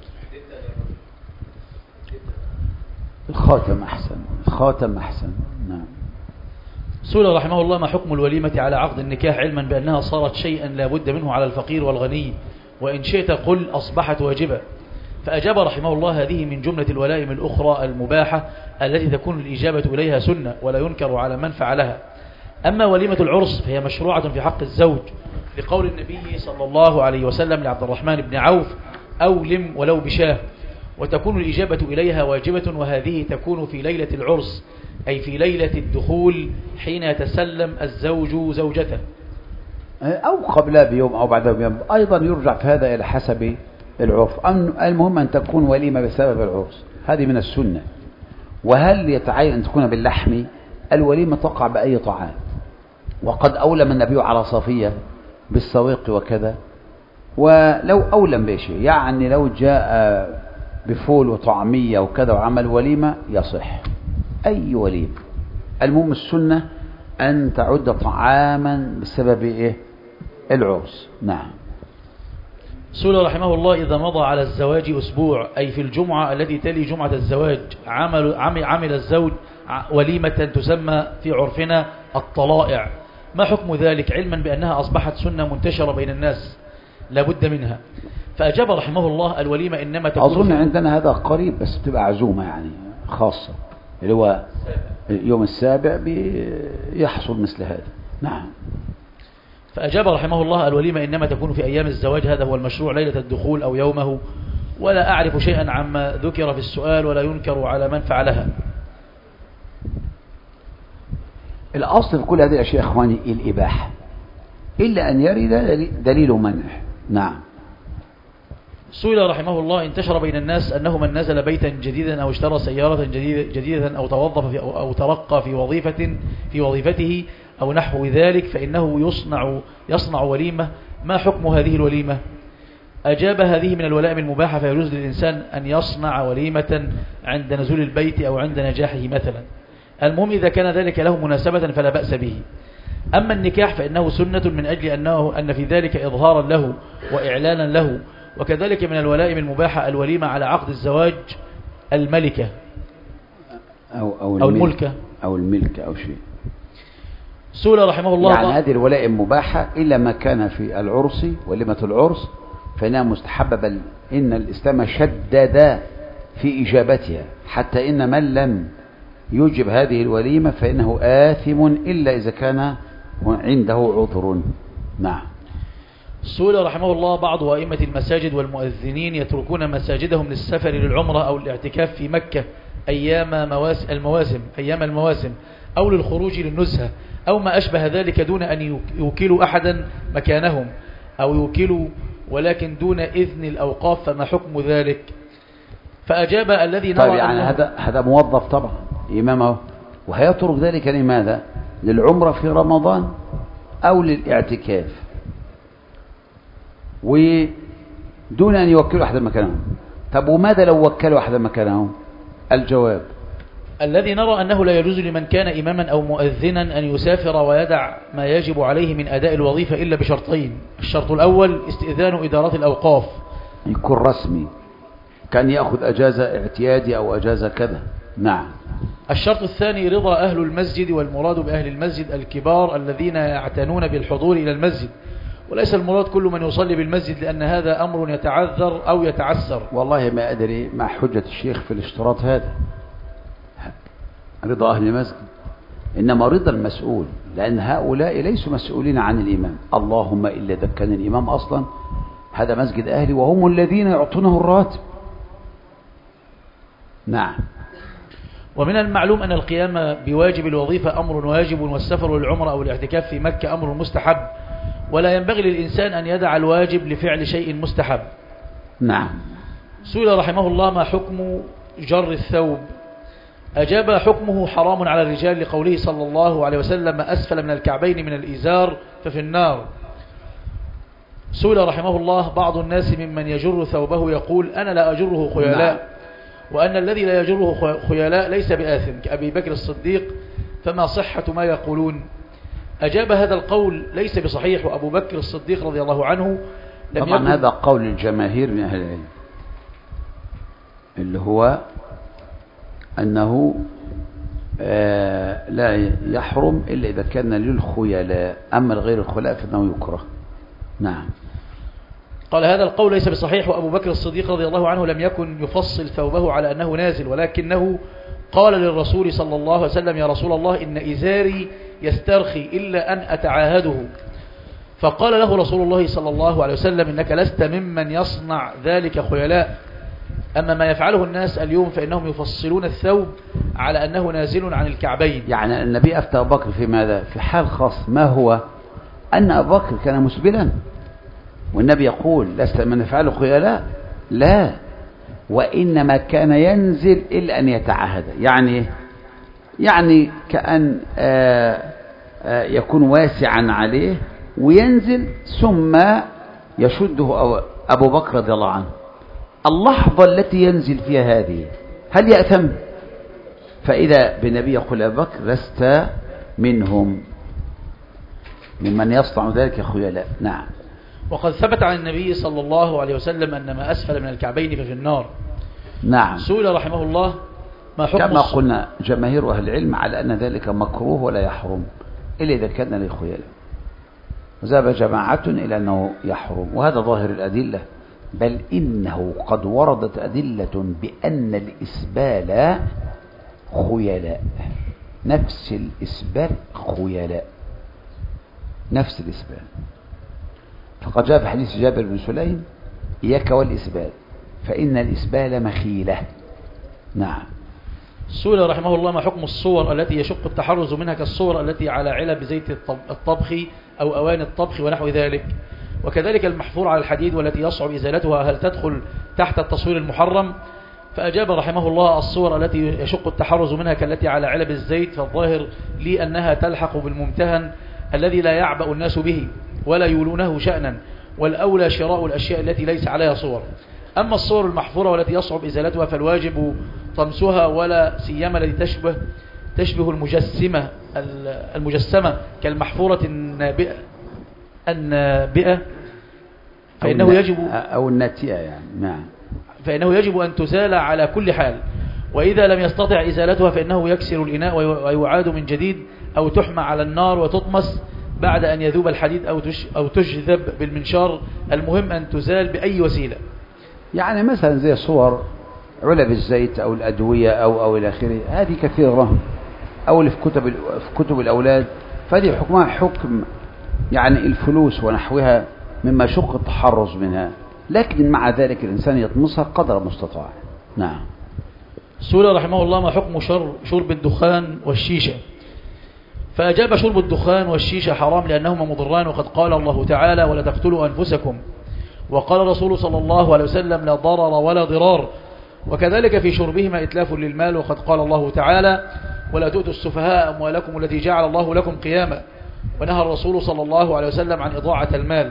الخاتم أحسن، الخاتم أحسن. نعم. سئل رحمه الله ما حكم الوليمة على عقد النكاح، علما بأنها صارت شيئا لا بد منه على الفقير والغني، وإن شئت قل أصبحت واجبة. فأجاب رحمه الله هذه من جملة الولائم الأخرى المباحة التي تكون الإجابة إليها سنة ولا ينكر على من فعلها. أما وليمة العرس فهي مشروعة في حق الزوج، لقول النبي صلى الله عليه وسلم لعبد الرحمن بن عوف: أولم ولو بشاه. وتكون الإجابة إليها واجبة، وهذه تكون في ليلة العرس، أي في ليلة الدخول حين يتسلم الزوج زوجته، أو قبلها بيوم أو بعدها بيوم، أيضا يرجع في هذا إلى حسب العرف. المهم أن تكون وليمة بسبب العرس، هذه من السنة. وهل يتعين أن تكون باللحم؟ الوليمة تقع بأي طعام، وقد أولم النبي على صفية بالسويق وكذا، ولو أولم بشيء يعني لو جاء بفول وطعمية وكذا وعمل وليمة يصح أي وليمة. المهم السنة أن تعد طعاما بسبب إيه؟ العرس. نعم. سئل رحمه الله إذا مضى على الزواج أسبوع، أي في الجمعة التي تلي جمعة الزواج، عمل, عمل الزوج وليمة تسمى في عرفنا الطلائع، ما حكم ذلك، علما بأنها أصبحت سنة منتشرة بين الناس لا بد منها؟ فأجاب رحمه الله الوليمة إنما تكون، أظن عندنا هذا قريب بس بتبقى عزومة يعني خاصة، اللي هو يوم السابع بيحصل مثل هذا. نعم. فأجاب رحمه الله الوليمة إنما تكون في أيام الزواج، هذا هو المشروع، ليلة الدخول أو يومه، ولا أعرف شيئا عما ذكر في السؤال ولا ينكر على من فعلها. الأصل في كل هذه الأشياء إخواني الإباحة، إلا أن يرد دليل منع. نعم. سئل رحمه الله انتشر بين الناس أنه من نزل بيتا جديدا أو اشترى سيارة جديدة, جديدة أو توظف في أو, أو ترقى في وظيفة في وظيفته أو نحو ذلك فإنه يصنع يصنع وليمة، ما حكم هذه الوليمة؟ أجاب هذه من الولائم المباحة، فيجوز للإنسان أن يصنع وليمة عند نزول البيت أو عند نجاحه مثلا. المهم إذا كان ذلك له مناسبة فلا بأس به. أما النكاح فإنه سنة من أجل أنه أن في ذلك إظهارا له وإعلانا له. وكذلك من الولائم المباحة الوليمة على عقد الزواج الملكة أو, أو, أو الملكة أو الملكة أو شيء. سئل رحمه الله يعني هذه الولائم مباحة إلا ما كان في العرس وليمة العرس فإنها مستحبة، بل إن الإسلام شدد في إجابتها، حتى إن من لم يجب هذه الوليمة فإنه آثم إلا إذا كان عنده عذر. نعم. سئل رحمه الله بعض أئمة المساجد والمؤذنين يتركون مساجدهم للسفر للعمرة أو الاعتكاف في مكة أيام مواسم المواسم أيام المواسم أو للخروج للنزهة أو ما أشبه ذلك دون أن يوكلوا أحدا مكانهم أو يوكلوا ولكن دون إذن الأوقاف، فما حكم ذلك؟ فأجاب الذي نرى. طيب يعني هذا هذا موظف طبعا إمامه، وهيترك ذلك لماذا؟ للعمرة في رمضان أو للاعتكاف ودون أن يوكلوا أحدا مكانهم. طب وماذا لو وكلوا أحدا مكانهم؟ الجواب الذي نرى أنه لا يجوز لمن كان إماما أو مؤذنا أن يسافر ويدع ما يجب عليه من أداء الوظيفة إلا بشرطين. الشرط الأول استئذان إدارات الأوقاف، يكون رسمي، كان يأخذ أجازة اعتيادي أو أجازة كذا. نعم. الشرط الثاني رضا أهل المسجد، والمراد بأهل المسجد الكبار الذين يعتنون بالحضور إلى المسجد، وليس المراد كل من يصلي بالمسجد، لأن هذا أمر يتعذر أو يتعسر. والله ما أدري مع حجة الشيخ في الاشتراط هذا رضا أهل المسجد، إنما رضا المسؤول، لأن هؤلاء ليسوا مسؤولين عن الإمام، اللهم إلا إذا كان الإمام أصلا هذا مسجد أهلي وهم الذين يعطونه الراتب. نعم. ومن المعلوم أن القيام بواجب الوظيفة أمر واجب، والسفر للعمرة أو الاعتكاف في مكة أمر مستحب، ولا ينبغي للإنسان أن يدع الواجب لفعل شيء مستحب. نعم. سئل رحمه الله ما حكم جر الثوب؟ أجاب حكمه حرام على الرجال لقوله صلى الله عليه وسلم أسفل من الكعبين من الإزار ففي النار. سئل رحمه الله بعض الناس ممن يجر ثوبه يقول أنا لا أجره خيلاء، نعم. وأن الذي لا يجره خيلاء ليس بآثم كأبي بكر الصديق، فما صحة ما يقولون؟ أجاب هذا القول ليس بصحيح، وأبو بكر الصديق رضي الله عنه لم طبعا يكن. هذا قول الجماهير من أهل العلم، اللي هو أنه آه لا يحرم إلا إذا كان للخيلاء، أما الغير الخيلاء فإنه يكره. نعم. قال هذا القول ليس بصحيح، وأبو بكر الصديق رضي الله عنه لم يكن يفصل ثوبه على أنه نازل، ولكنه قال للرسول صلى الله عليه وسلم يا رسول الله إن إزاري يسترخي إلا أن أتعاهده، فقال له رسول الله صلى الله عليه وسلم إنك لست ممن يصنع ذلك خيلاء، أما ما يفعله الناس اليوم فإنهم يفصلون الثوب على أنه نازل عن الكعبين. يعني النبي أفتى أبو بكر في ماذا؟ في حال خاص، ما هو أن أبو بكر كان مسبلا، والنبي يقول لست من يفعله خيلاء، لا، وإنما كان ينزل إلا أن يتعهد. يعني يعني كأن آآ آآ يكون واسعا عليه وينزل ثم يشده أبو بكر رضي الله عنه. اللحظة التي ينزل فيها هذه هل يأثم؟ فإذا بالنبي يقول أبو بكر لست منهم ممن يصنع ذلك خيلاء. نعم. وقد ثبت عن النبي صلى الله عليه وسلم أن ما أسفل من الكعبين ففي النار. نعم. سئل رحمه الله ما حكم كما قلنا جماهير أهل العلم على أن ذلك مكروه ولا يحرم إلا إذا كان للخيلاء، وذهب جماعة إلى أنه يحرم، وهذا ظاهر الأدلة، بل إنه قد وردت أدلة بأن الإسبال خيلاء، نفس الإسبال خيلاء، نفس الإسبال. فقد جاء في حديث جابر بن سليم إياك والإسبال فإن الإسبال مخيلة. نعم. سئل رحمه الله ما حكم الصور التي يشق التحرز منها كالصور التي على علب زيت الطبخ أو أواني الطبخ ونحو ذلك، وكذلك المحفور على الحديد والتي يصعب إزالتها هل تدخل تحت التصوير المحرم؟ فأجاب رحمه الله الصور التي يشق التحرز منها كالتي على علب الزيت، فالظاهر لي أنها تلحق بالممتهن الذي لا يعبأ الناس به ولا يولونه شأنا، والأولى شراء الأشياء التي ليس عليها صور. أما الصور المحفورة والتي يصعب إزالتها فالواجب طمسها، ولا سيما التي تشبه تشبه المجسمة المجسمة كالمحفورة النابئة النابئة فإنه يجب أو الناتئة يعني نعم فإنه يجب أن تزال على كل حال، وإذا لم يستطع إزالتها فإنه يكسر الإناء ويعاد من جديد أو تحمى على النار وتطمس بعد أن يذوب الحديد أو أو تجذب بالمنشار. المهم أن تزال بأي وسيلة. يعني مثلا زي صور علب الزيت أو الأدوية أو أو إلى آخره، هذه كثيرة، أو اللي في كتب في كتب الأولاد، فهذه حكمها حكم يعني الفلوس ونحوها مما شق التحرز منها، لكن مع ذلك الإنسان يطمسها قدر المستطاع. نعم. سئل رحمه الله ما حكم شرب الدخان والشيشة، فأجاب شرب الدخان والشيشة حرام لأنهما مضران، وقد قال الله تعالى ولا تقتلوا أنفسكم، وقال الرسول صلى الله عليه وسلم لا ضرر ولا ضرار، وكذلك في شربهما إتلاف للمال، وقد قال الله تعالى ولا تؤتوا السفهاء أموالكم التي جعل الله لكم قياما، ونهى الرسول صلى الله عليه وسلم عن إضاعة المال.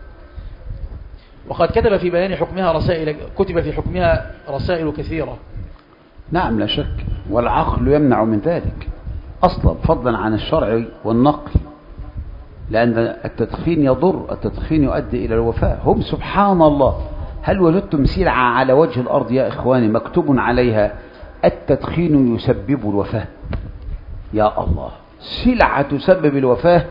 وقد كتب في بيان حكمها رسائل كتب في حكمها رسائل كثيرة. نعم لا شك، والعقل يمنع من ذلك أصلا فضلا عن الشرع والنقل، لأن التدخين يضر، التدخين يؤدي إلى الوفاة. هم سبحان الله، هل وجدتم سلعة على وجه الأرض يا إخواني مكتوب عليها التدخين يسبب الوفاة؟ يا الله، سلعة تسبب الوفاة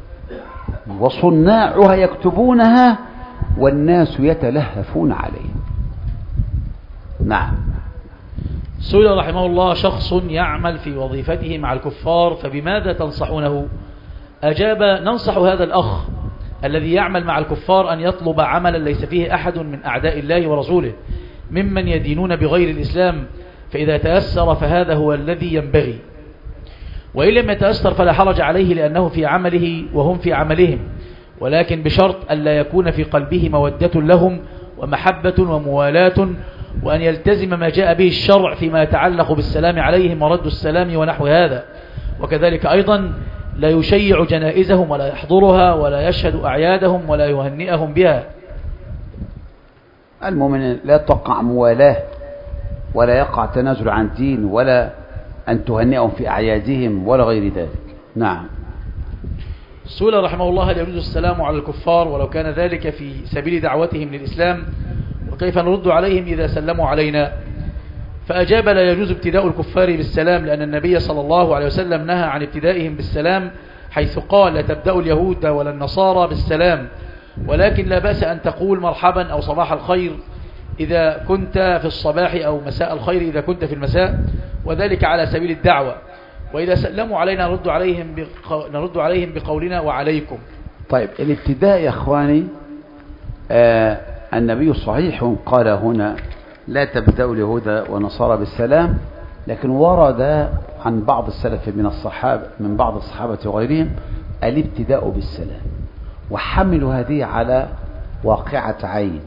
وصناعها يكتبونها والناس يتلهفون عليه. نعم. سئل رحمه الله شخص يعمل في وظيفته مع الكفار فبماذا تنصحونه؟ أجاب ننصح هذا الأخ الذي يعمل مع الكفار أن يطلب عملا ليس فيه أحد من أعداء الله ورسوله ممن يدينون بغير الإسلام، فإذا تأثر فهذا هو الذي ينبغي، وإن لم يتأثر فلا حرج عليه لأنه في عمله وهم في عملهم، ولكن بشرط ألا يكون في قلبه مودة لهم ومحبة وموالاة، وأن يلتزم ما جاء به الشرع فيما يتعلق بالسلام عليهم ورد السلام ونحو هذا، وكذلك أيضا لا يشيع جنائزهم ولا يحضرها ولا يشهد أعيادهم ولا يهنئهم بها. المؤمن لا تقع موالاه ولا يقع تنازل عن دين ولا أن تهنئهم في أعيادهم ولا غير ذلك. نعم. سئل رحمه الله هل يجوز السلام على الكفار ولو كان ذلك في سبيل دعوتهم للإسلام، وكيف نرد عليهم إذا سلموا علينا؟ فأجاب لا يجوز ابتداء الكفار بالسلام، لأن النبي صلى الله عليه وسلم نهى عن ابتدائهم بالسلام، حيث قال لا تبدأوا اليهود ولا النصارى بالسلام، ولكن لا بأس أن تقول مرحبا أو صباح الخير إذا كنت في الصباح أو مساء الخير إذا كنت في المساء، وذلك على سبيل الدعوة. وإذا سلموا علينا نرد عليهم بق... نرد عليهم بقولنا وعليكم. طيب الابتداء يا إخواني، آه النبي صحيح قال هنا لا تبدأوا اليهود ونصارى بالسلام، لكن ورد عن بعض السلف من الصحابة من بعض الصحابة وغيرهم الابتداء بالسلام، وحملوا هذه على واقعة عين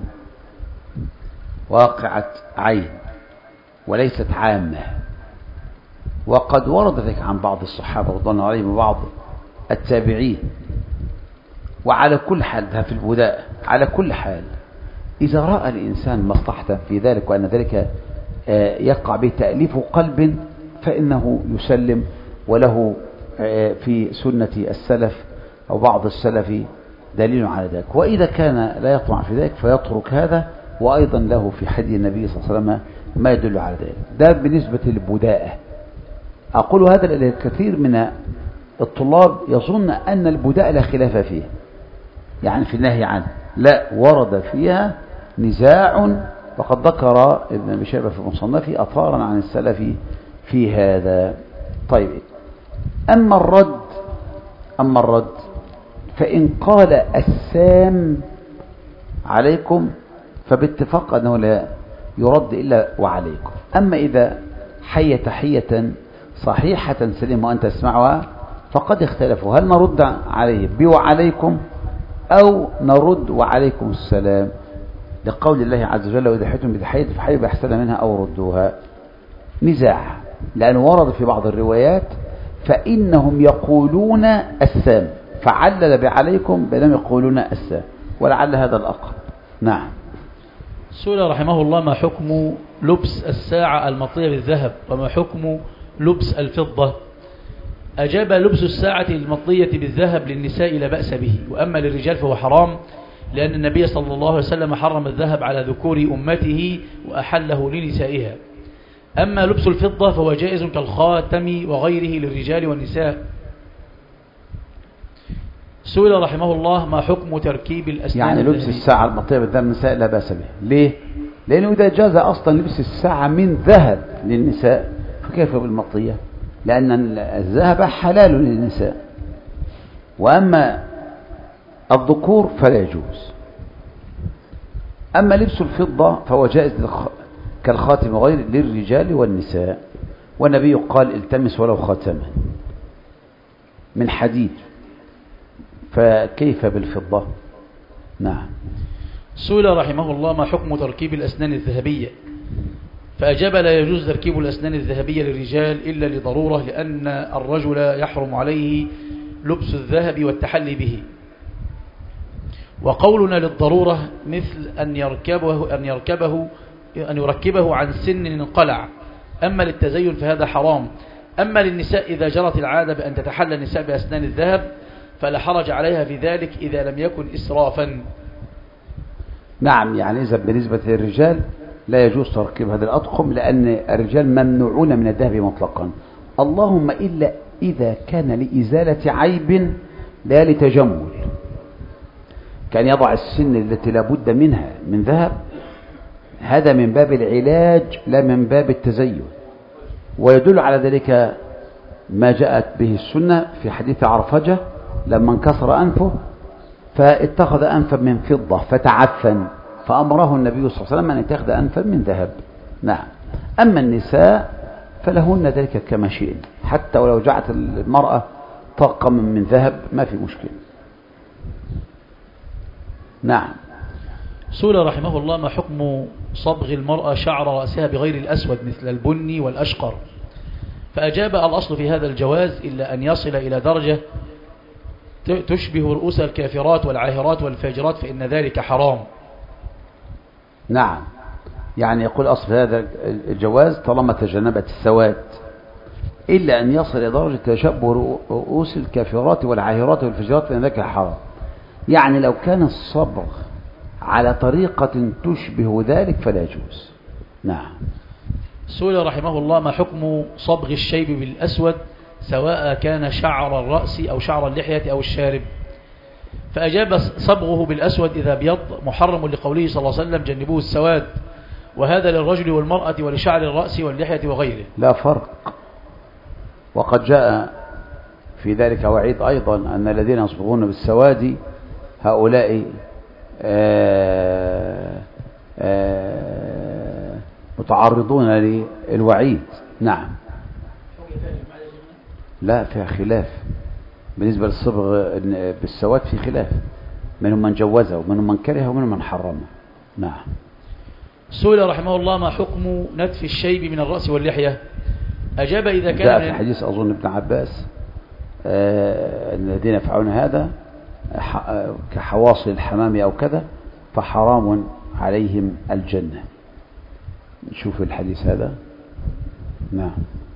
واقعة عين وليست عامة. وقد ورد ذلك عن بعض الصحابة رضي الله عليهم وبعض التابعين. وعلى كل حال ده في البداء، على كل حال إذا رأى الإنسان مصلحة في ذلك وأن ذلك يقع به تأليف قلب فإنه يسلم، وله في سنة السلف أو بعض السلف دليل على ذلك. وإذا كان لا يطمع في ذلك فيترك هذا، وأيضا له في حديث النبي صلى الله عليه وسلم ما يدل على ذلك. ده بالنسبة للبداءة. أقول هذا لأن الكثير من الطلاب يظن أن البداء لا خلاف فيه، يعني في النهي عنه، لا، ورد فيها نزاع، وقد ذكر ابن أبي شيبة في مصنفه أثارا عن السلف في هذا. طيب، أما الرد أما الرد فإن قال السام عليكم فباتفاق أنه لا يرد إلا وعليكم. أما إذا حي تحية صحيحة سليمة وأنت تسمعها فقد اختلفوا، هل نرد عليه بوعليكم أو نرد وعليكم السلام، لقول الله عز وجل وإذا حيتم بتحية فحيوا بأحسن منها أو ردوها. نزاع، لأنه ورد في بعض الروايات فإنهم يقولون السام، فعلل بعليكم بينما يقولون السام، ولعل هذا الأقرب. نعم. سئل رحمه الله ما حكم لبس الساعة المطية بالذهب، وما حكم لبس الفضة؟ أجاب لبس الساعة المطلية بالذهب للنساء لا بأس به، وأما للرجال فهو حرام، لأن النبي صلى الله عليه وسلم حرم الذهب على ذكور أمته وأحله لنسائها. أما لبس الفضة فهو جائز كالخاتم وغيره للرجال والنساء. سئل رحمه الله ما حكم تركيب الأسنان يعني لبس الساعة المطية بالذهب للنساء لا بأس به. ليه؟ لأنه إذا جاز أصلا لبس الساعة من ذهب للنساء فكيف بالمطية؟ لأن الذهب حلال للنساء، وأما الذكور فلا يجوز. أما لبس الفضة فهو جائز كالخاتم وغيره للرجال والنساء، والنبي قال التمس ولو خاتما من حديد، فكيف بالفضة؟ نعم. سئل رحمه الله ما حكم تركيب الأسنان الذهبية، فأجاب لا يجوز تركيب الأسنان الذهبية للرجال إلا لضرورة، لأن الرجل يحرم عليه لبس الذهب والتحلي به. وقولنا للضرورة مثل أن يركبه أن يركبه أن يركبه عن سن انقلع. أما للتزين فهذا حرام. أما للنساء إذا جرت العادة بأن تتحلى النساء بأسنان الذهب فلا حرج عليها في ذلك إذا لم يكن إسرافا. نعم، يعني إذا بالنسبة للرجال لا يجوز تركيب هذه الأطقم، لأن الرجال ممنوعون من الذهب مطلقا، اللهم إلا إذا كان لإزالة عيب لا لتجمل، كان يضع السن التي لابد منها من ذهب، هذا من باب العلاج لا من باب التزين. ويدل على ذلك ما جاءت به السنة في حديث عرفجة لما انكسر أنفه فاتخذ أنفا من فضة فتعفن، فأمره النبي صلى الله عليه وسلم أن يتخذ أنفا من ذهب. نعم. أما النساء فلهن ذلك كما شئن، حتى ولو جعت المرأة طاقما من ذهب ما في مشكلة. نعم. سئل رحمه الله ما حكم صبغ المرأة شعر رأسها بغير الأسود مثل البني والأشقر، فأجاب الأصل في هذا الجواز إلا أن يصل إلى درجة تشبه رؤوس الكافرات والعاهرات والفاجرات فإن ذلك حرام. نعم، يعني يقول أصل هذا الجواز طالما تجنبت السواد، إلا أن يصل إلى درجة تشبه رؤوس الكافرات والعاهرات والفاجرات فإن ذلك حرام. يعني لو كان الصبغ على طريقة تشبه ذلك فلا يجوز. نعم. سئل رحمه الله ما حكم صبغ الشيب بالأسود سواء كان شعر الرأس أو شعر اللحية أو الشارب، فأجاب صبغه بالأسود إذا بيض محرم لقوله صلى الله عليه وسلم جنبوه السواد، وهذا للرجل والمرأة ولشعر الرأس واللحية وغيره لا فرق. وقد جاء في ذلك وعيد أيضا أن الذين يصبغون بالسواد هؤلاء آآ آآ متعرضون للوعيد. نعم. لا، فيها خلاف بالنسبة للصبغ بالسواد، في خلاف، منهم من جوزه ومنهم من كره ومنهم من حرمه. نعم. سئل رحمه الله ما حكم نتف الشيب من الرأس واللحية، أجاب إذا كان جاء في حديث أظن ابن عباس آه الذين يفعلون هذا كحواصل الحمام أو كذا فحرام عليهم الجنة. نشوف الحديث هذا. نعم.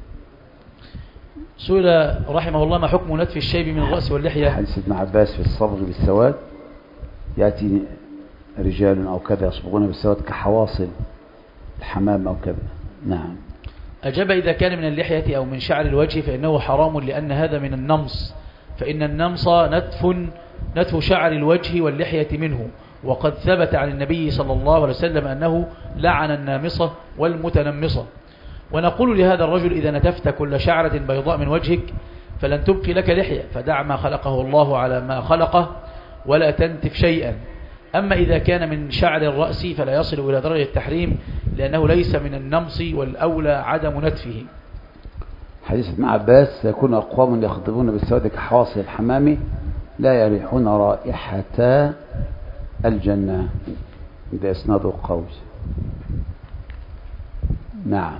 سئل رحمه الله ما حكم نتف الشيب من الرأس واللحية، حديث ابن عباس في الصبغ بالسواد يأتي رجال أو كذا يصبغون بالسواد كحواصل الحمام أو كذا. نعم. أجاب إذا كان من اللحية أو من شعر الوجه فإنه حرام، لأن هذا من النمص، فإن النمص نتف نتف شعر الوجه واللحية منه، وقد ثبت عن النبي صلى الله عليه وسلم أنه لعن النامصة والمتنمصة. ونقول لهذا الرجل إذا نتفت كل شعرة بيضاء من وجهك فلن تبقي لك لحية، فدع ما خلقه الله على ما خلقه ولا تنتف شيئا. أما إذا كان من شعر الرأس فلا يصل إلى درجة التحريم، لأنه ليس من النمص والأولى عدم نتفه. حديث ابن عباس يكون أقوام يخضبون بالسواد كحواصل الحمام لا يريحون رائحة الجنة، ده إسناده قوي. نعم.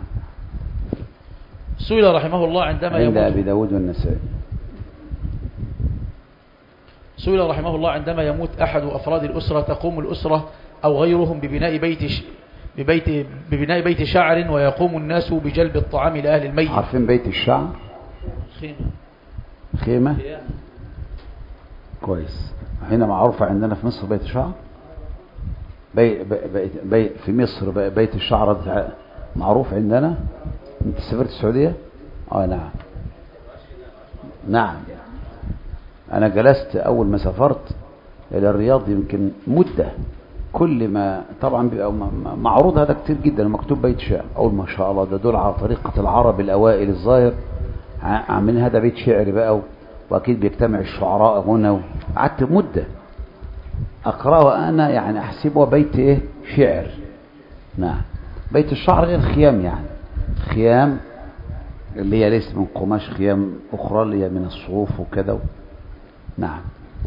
سئل رحمه الله عندما عند يموت أبي داود والنسائي سئل رحمه الله عندما يموت أحد أفراد الأسرة تقوم الأسرة أو غيرهم ببناء بيت ش... ببيت ببناء بيت شعر ويقوم الناس بجلب الطعام لأهل الميت. عارفين بيت الشعر؟ خيمة. خيمة كويس. هنا معروفة عندنا في مصر بيت الشعر، بي بي بي في مصر بيت الشعر معروف عندنا. انت سافرت السعودية؟ اه نعم نعم. انا جلست اول ما سافرت الى الرياض يمكن مدة، كل ما طبعا بيبقى معروض هذا كتير جدا مكتوب بيت شعر، اقول ما شاء الله ده دول على طريقة العرب الاوائل الظاهر عاملين هذا بيت شعر بقى، واكيد بيجتمع الشعراء هنا. قعدت مدة اقراه وانا يعني احسبه بيت ايه شعر. نعم. بيت الشعر غير خيام، يعني خيام اللي هي ليست من قماش، خيام اخرى اللي هي من الصوف وكذا. نعم.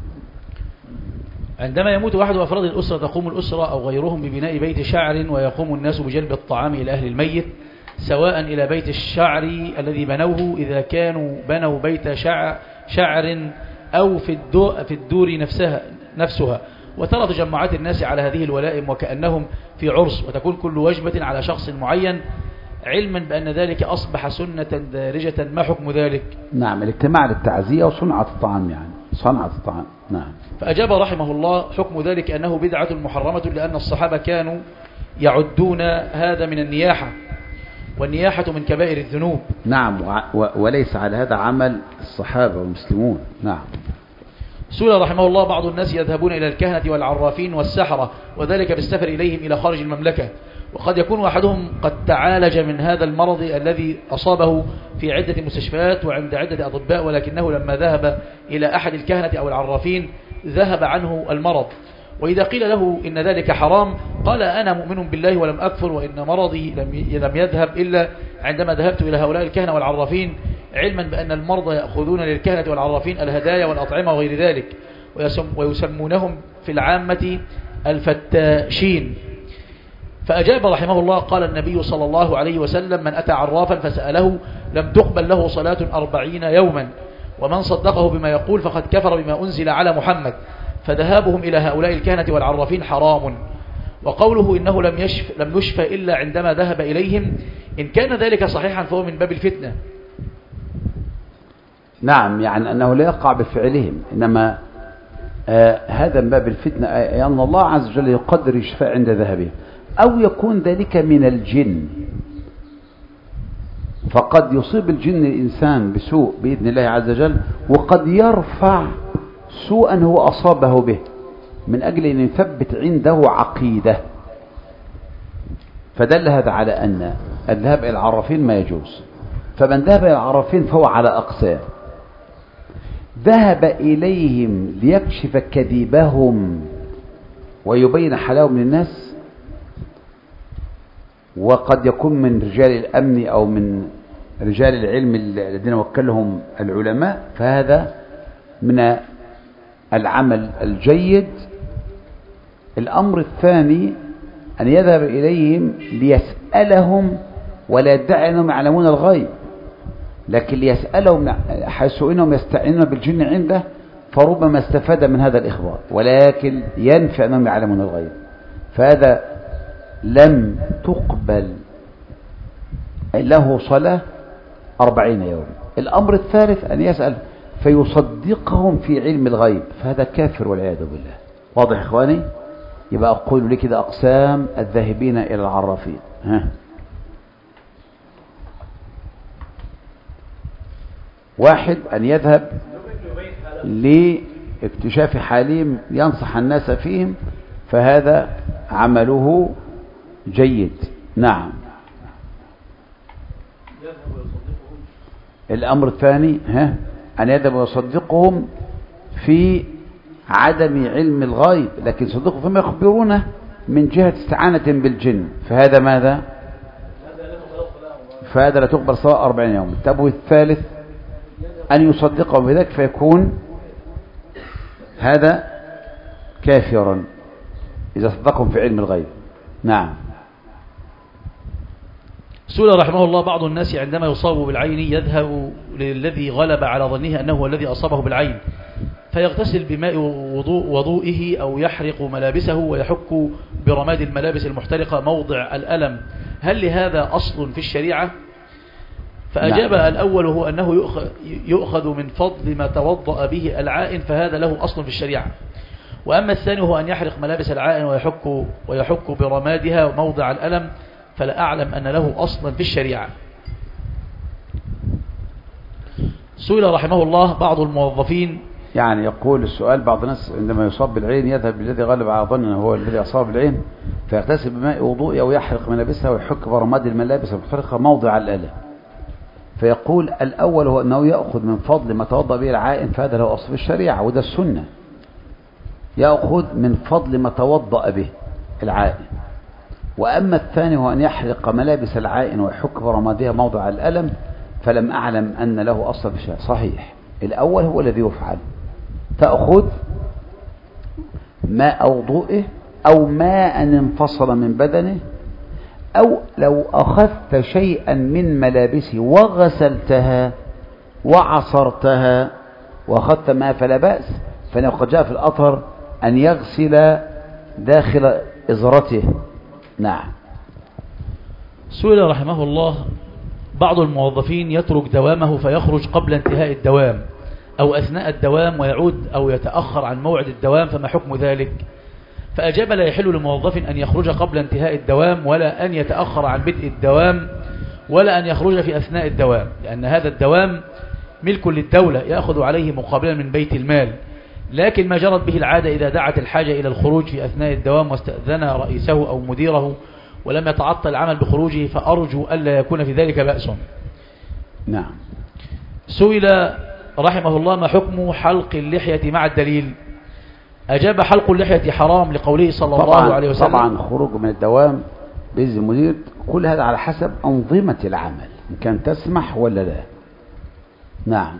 عندما يموت أحد أفراد الأسرة تقوم الأسرة أو غيرهم ببناء بيت شعر، ويقوم الناس بجلب الطعام إلى أهل الميت، سواء إلى بيت الشعر الذي بنوه إذا كانوا بنوا بيت شعر, شعر أو في الدور, في الدور نفسها, نفسها. وترى تجمعات الناس على هذه الولائم وكأنهم في عرس، وتكون كل وجبة على شخص معين، علما بأن ذلك أصبح سنة دارجة. ما حكم ذلك؟ نعم، الاجتماع للتعزية وصنعة الطعام، يعني صنعة الطعام. نعم. فأجاب رحمه الله: حكم ذلك أنه بدعة محرمة، لأن الصحابة كانوا يعدون هذا من النياحة، والنياحة من كبائر الذنوب. نعم، وليس على هذا عمل الصحابة والمسلمون. نعم. سئل رحمه الله: بعض الناس يذهبون إلى الكهنة والعرافين والسحرة، وذلك بالسفر إليهم إلى خارج المملكة، وقد يكون أحدهم قد تعالج من هذا المرض الذي أصابه في عدة مستشفيات وعند عدة أطباء، ولكنه لما ذهب إلى أحد الكهنة أو العرافين ذهب عنه المرض. وإذا قيل له إن ذلك حرام قال: أنا مؤمن بالله ولم أكفر، وإن مرضي لم يذهب إلا عندما ذهبت إلى هؤلاء الكهنة والعرافين، علما بأن المرضى يأخذون للكهنة والعرافين الهدايا والأطعمة وغير ذلك، ويسمونهم في العامة الفتاشين. فأجاب رحمه الله: قال النبي صلى الله عليه وسلم: من أتى عرافا فسأله لم تقبل له صلاة أربعين يوما، ومن صدقه بما يقول فقد كفر بما أنزل على محمد. فذهابهم إلى هؤلاء الكهنة والعرافين حرام. وقوله إنه لم يشف لم يشفى إلا عندما ذهب إليهم، إن كان ذلك صحيحا فهو من باب الفتنة. نعم، يعني أنه لا يقع بفعلهم، إنما آه هذا من باب الفتنة، أن يعني الله عز وجل يقدر الشفاء عند ذهابهم، أو يكون ذلك من الجن، فقد يصيب الجن الإنسان بسوء بإذن الله عز وجل، وقد يرفع سوءا هو أصابه به من أجل أن يثبت عنده عقيدة. فدل هذا على أن الذهاب إلى العرافين ما يجوز. فمن ذهب إلى العرافين فهو على أقسام: ذهب إليهم ليكشف كذبهم ويبين حلاهم للناس، وقد يكون من رجال الأمن أو من رجال العلم الذين وكلهم العلماء، فهذا من العمل الجيد. الأمر الثاني أن يذهب إليهم ليسألهم، ولا يدعي أنهم يعلمون الغيب، لكن ليسألهم حيث أنهم يستعينون بالجن عنده، فربما استفاد من هذا الإخبار، ولكن ينفع أنهم يعلمون الغيب، فهذا لم تقبل له صلاة أربعين يوم. الأمر الثالث أن يسأل فيصدقهم في علم الغيب، فهذا كافر والعياذ بالله. واضح إخواني؟ يبقى أقول لك ده أقسام الذاهبين إلى العرافين. ها. واحد أن يذهب لاكتشاف حالهم ينصح الناس فيهم، فهذا عمله جيد. نعم. الأمر الثاني ها أن يذهب ويصدقهم في عدم علم الغيب، لكن صدقوا فيما يخبرونه من جهة استعانة بالجن، فهذا ماذا؟ فهذا لا تقبل صلاة أربعين يوم. طب والثالث أن يصدقهم بذلك فيكون هذا كافرا إذا صدقهم في علم الغيب. نعم. سئل رحمه الله: بعض الناس عندما يصاب بالعين يذهب للذي غلب على ظنه أنه هو الذي أصابه بالعين، فيغتسل بماء وضوء وضوئه أو يحرق ملابسه ويحك برماد الملابس المحترقة موضع الألم، هل لهذا أصل في الشريعة؟ فأجاب نعم. الأول هو أنه يؤخ- يؤخذ من فضل ما توضأ به العائن، فهذا له أصل في الشريعة. وأما الثاني هو أن يحرق ملابس العائن ويحك, ويحك برمادها موضع الألم، فلا أعلم أن له أصلا في الشريعة. سئل رحمه الله بعض الموظفين، يعني يقول السؤال، بعض الناس عندما يصاب بالعين يذهب بالذي غلب على ظنه هو الذي أصاب بالعين، فيغتسل بماء وضوء أو يحرق ملابسها ويحك برماد الملابس المحرقة موضع الألم. فيقول الأول هو أنه يأخذ من فضل ما توضأ به العائن، فهذا له أصل في الشريعة وده السنة، يأخذ من فضل ما توضأ به العائن. وأما الثاني هو أن يحرق ملابس العائن ويحك برمادها موضع الألم، فلم أعلم أن له أصل في الشريعة. صحيح الأول هو الذي يفعل، تأخذ ماء وضوئه أو ماء انفصل من بدنه، أو لو أخذت شيئا من ملابسه وغسلتها وعصرتها وأخذت ماء فلا بأس، فإنه قد جاء في الأثر أن يغسل داخل إزرته. نعم. سئل رحمه الله بعض الموظفين يترك دوامه فيخرج قبل انتهاء الدوام أو أثناء الدوام ويعود أو يتأخر عن موعد الدوام، فما حكم ذلك؟ فأجاب: لا يحل لموظف أن يخرج قبل انتهاء الدوام، ولا أن يتأخر عن بدء الدوام، ولا أن يخرج في أثناء الدوام، لأن هذا الدوام ملك للدولة يأخذ عليه مقابلا من بيت المال. لكن ما جرت به العادة إذا دعت الحاجة إلى الخروج في أثناء الدوام واستأذن رئيسه أو مديره ولم يتعطل العمل بخروجه، فأرجو ألا يكون في ذلك بأس. نعم. سئل رحمه الله: ما حكم حلق اللحية مع الدليل؟ أجاب: حلق اللحية حرام لقوله صلى الله عليه وسلم. طبعا خروج من الدوام بإذن المدير، كل هذا على حسب أنظمة العمل إن كان تسمح ولا لا. نعم.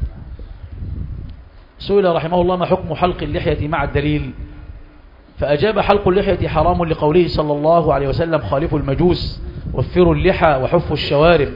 سئل رحمه الله: ما حكم حلق اللحية مع الدليل؟ فأجاب: حلق اللحية حرام لقوله صلى الله عليه وسلم: خالفوا المجوس، وفروا اللحى، وحفوا الشوارب.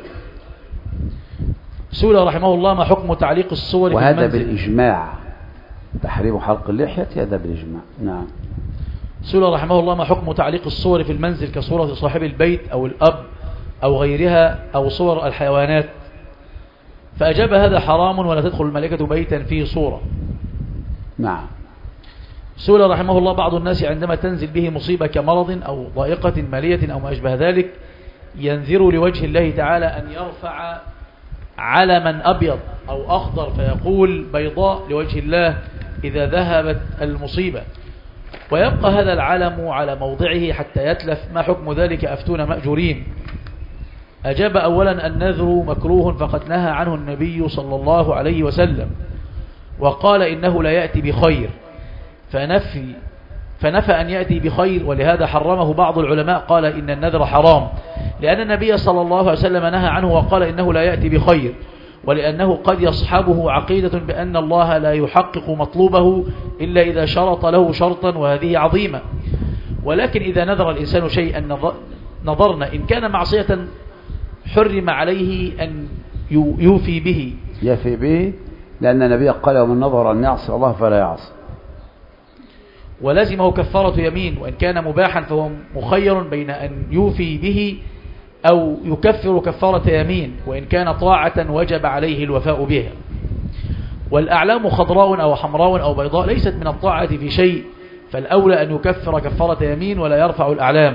سئل رحمه الله: ما حكم تعليق الصور في وهذا المنزل؟ بالإجماع، تحريم حلق اللحية هذا بالإجماع. نعم. سئل رحمه الله: ما حكم تعليق الصور في المنزل كصورة صاحب البيت أو الأب أو غيرها أو صور الحيوانات؟ فأجاب: هذا حرام، ولا تدخل الملائكة بيتا فيه صورة. نعم. سئل رحمه الله: بعض الناس عندما تنزل به مصيبة كمرض أو ضائقة مالية أو ما أشبه ذلك ينذر لوجه الله تعالى أن يرفع علما أبيض أو أخضر فيقول بيضاء لوجه الله إذا ذهبت المصيبة، ويبقى هذا العلم على موضعه حتى يتلف، ما حكم ذلك؟ أفتون مأجورين. أجاب: أولا النذر مكروه، فقد نهى عنه النبي صلى الله عليه وسلم وقال إنه لا يأتي بخير، فنفي فنفى أن يأتي بخير، ولهذا حرمه بعض العلماء قال إن النذر حرام، لأن النبي صلى الله عليه وسلم نهى عنه وقال إنه لا يأتي بخير، ولأنه قد يصحبه عقيدة بأن الله لا يحقق مطلوبه إلا إذا شرط له شرطا، وهذه عظيمة. ولكن إذا نذر الإنسان شيئا نظرنا إن كان معصية حرم عليه أن يوفي به يفي به، لأن النبي قال: ومن نظر أن يعصي الله فلا يعصي. ولزمه كفارة يمين، وإن كان مباحا فهو مخير بين أن يوفي به أو يكفر كفارة يمين، وإن كان طاعة وجب عليه الوفاء بها. والأعلام خضراء أو حمراء أو بيضاء ليست من الطاعة في شيء، فالأولى أن يكفر كفارة يمين ولا يرفع الأعلام.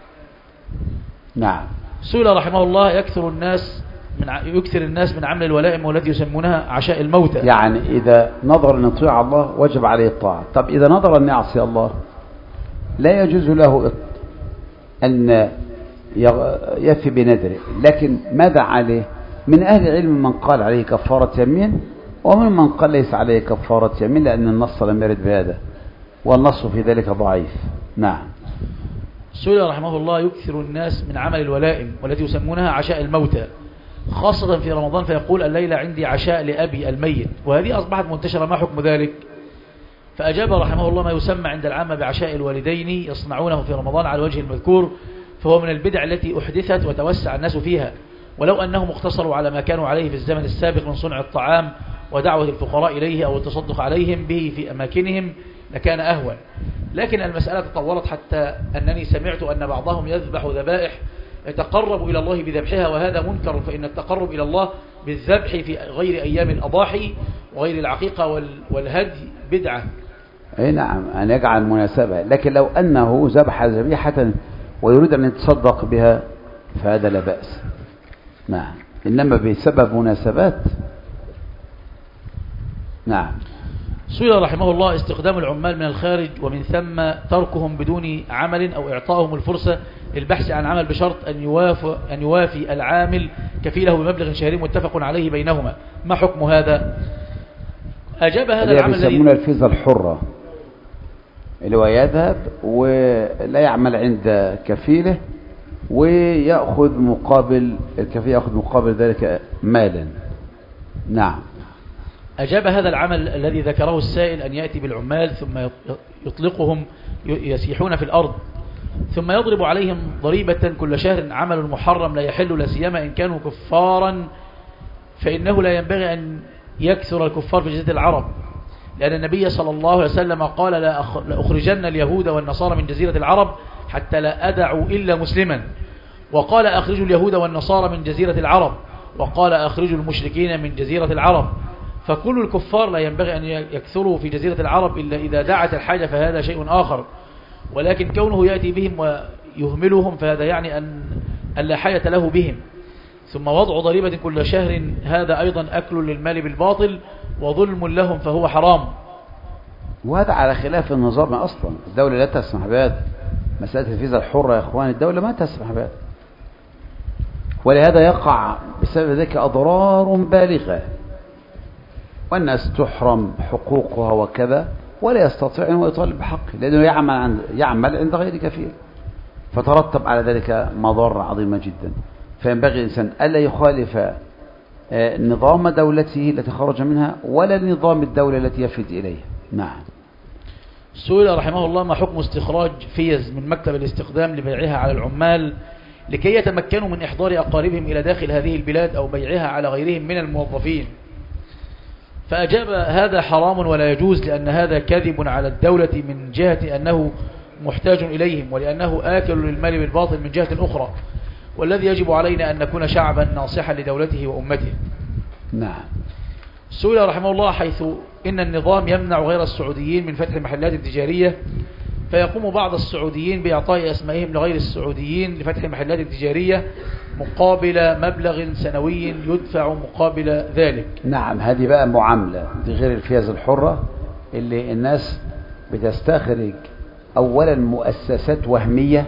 نعم. سئل رحمه الله: يكثر الناس من يكثر الناس من عمل الولائم والتي يسمونها عشاء الموتى. يعني إذا نظر أن يطيع الله وجب عليه الطاعة. طب إذا نظر أن يعصي الله لا يجوز له أن يفي بنذره، لكن ماذا عليه؟ من أهل العلم من قال عليه كفارة يمين، ومن من قال ليس عليه كفارة يمين، لأن النص لم يرد بهذا، والنص في ذلك ضعيف. نعم. سئل رحمه الله: يكثر الناس من عمل الولائم والتي يسمونها عشاء الموتى خاصة في رمضان، فيقول: الليلة عندي عشاء لأبي الميت، وهذه أصبحت منتشرة، ما حكم ذلك؟ فأجاب رحمه الله: ما يسمى عند العامة بعشاء الوالدين يصنعونه في رمضان على الوجه المذكور، فهو من البدع التي أحدثت وتوسع الناس فيها، ولو أنهم اقتصروا على ما كانوا عليه في الزمن السابق من صنع الطعام ودعوة الفقراء إليه أو التصدق عليهم به في أماكنهم لكان أهون. لكن المسألة تطورت حتى أنني سمعت أن بعضهم يذبح ذبائح يتقرب إلى الله بذبحها، وهذا منكر، فإن التقرب إلى الله بالذبح في غير أيام الأضاحي وغير العقيقة والهدي بدعة. أي نعم، أن يجعل مناسبة، لكن لو أنه ذبح ذبيحة ويريد أن يتصدق بها فهذا لا بأس. نعم، إنما بسبب مناسبات. نعم. سئل رحمه الله استخدام العمال من الخارج ومن ثم تركهم بدون عمل أو إعطائهم الفرصة للبحث عن عمل بشرط أن يوافي, أن يوافي العامل كفيله بمبلغ شهري متفق عليه بينهما، ما حكم هذا؟ أجاب هذا العمل الذي يسمونه الفيزا الحرة، اللي هو يذهب ولا يعمل عند كفيله ويأخذ مقابل الكفيل، يأخذ مقابل ذلك مالا. نعم. أجاب هذا العمل الذي ذكره السائل أن يأتي بالعمال ثم يطلقهم يسيحون في الأرض ثم يضرب عليهم ضريبة كل شهر، عمل محرم لا يحل، لا سيما إن كانوا كفارا، فإنه لا ينبغي أن يكثر الكفار في جزيرة العرب، لأن النبي صلى الله عليه وسلم قال لا أخرجن اليهود والنصارى من جزيرة العرب حتى لا أدعوا إلا مسلما، وقال أخرجوا اليهود والنصارى من جزيرة العرب، وقال أخرجوا المشركين من جزيرة العرب، فكل الكفار لا ينبغي أن يكثروا في جزيرة العرب إلا إذا دعت الحاجة، فهذا شيء آخر، ولكن كونه يأتي بهم ويهملهم فهذا يعني أن لا حاجة له بهم. ثم وضع ضريبة كل شهر هذا أيضا أكل للمال بالباطل وظلم لهم، فهو حرام، وهذا على خلاف النظام أصلا. الدولة لا تسمح بهذا، مسألة الفيزا الحرة يا إخوان الدولة ما تسمح بهذا، ولهذا يقع بسبب ذلك أضرار بالغة، والناس تحرم حقوقها وكذا، ولا يستطيع أن يطالب بحقه لأنه يعمل عند يعمل عند غير كفيل، فترتب على ذلك مضار عظيمة جدا. فينبغي الإنسان ألا يخالف نظام دولته التي خرج منها ولا نظام الدولة التي يفد إليها. نعم. سئل رحمه الله ما حكم استخراج فيز من مكتب الاستخدام لبيعها على العمال لكي يتمكنوا من إحضار أقاربهم إلى داخل هذه البلاد أو بيعها على غيرهم من الموظفين؟ فأجاب هذا حرام ولا يجوز، لأن هذا كذب على الدولة من جهة أنه محتاج إليهم، ولأنه آكل للمال بالباطل من جهة أخرى، والذي يجب علينا أن نكون شعبا ناصحا لدولته وأمته. نعم. سئل رحمه الله حيث إن النظام يمنع غير السعوديين من فتح محلات تجارية، فيقوم بعض السعوديين بإعطاء أسمائهم لغير السعوديين لفتح محلات تجارية مقابل مبلغ سنوي يدفع مقابل ذلك. نعم، هذه بقى معاملة دي غير الفيز الحرة اللي الناس بتستخرج أولا مؤسسات وهمية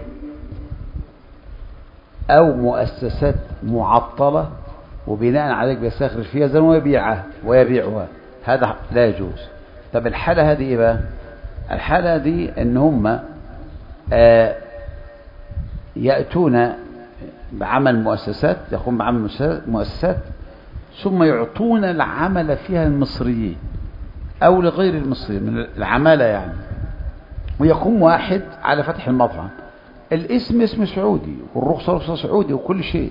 أو مؤسسات معطلة، وبناء عليك بيستخرج فيزا ويبيعها ويبيعها، هذا لا يجوز. طب الحالة هذه إيه بقى؟ الحالة دي ان هم آه يأتون بعمل مؤسسات، يقوم بعمل مؤسسات ثم يعطون العمل فيها المصريين او لغير المصريين من العمالة يعني، ويقوم واحد على فتح المطعم، الاسم اسم سعودي والرخصة رخصة سعودي وكل شيء،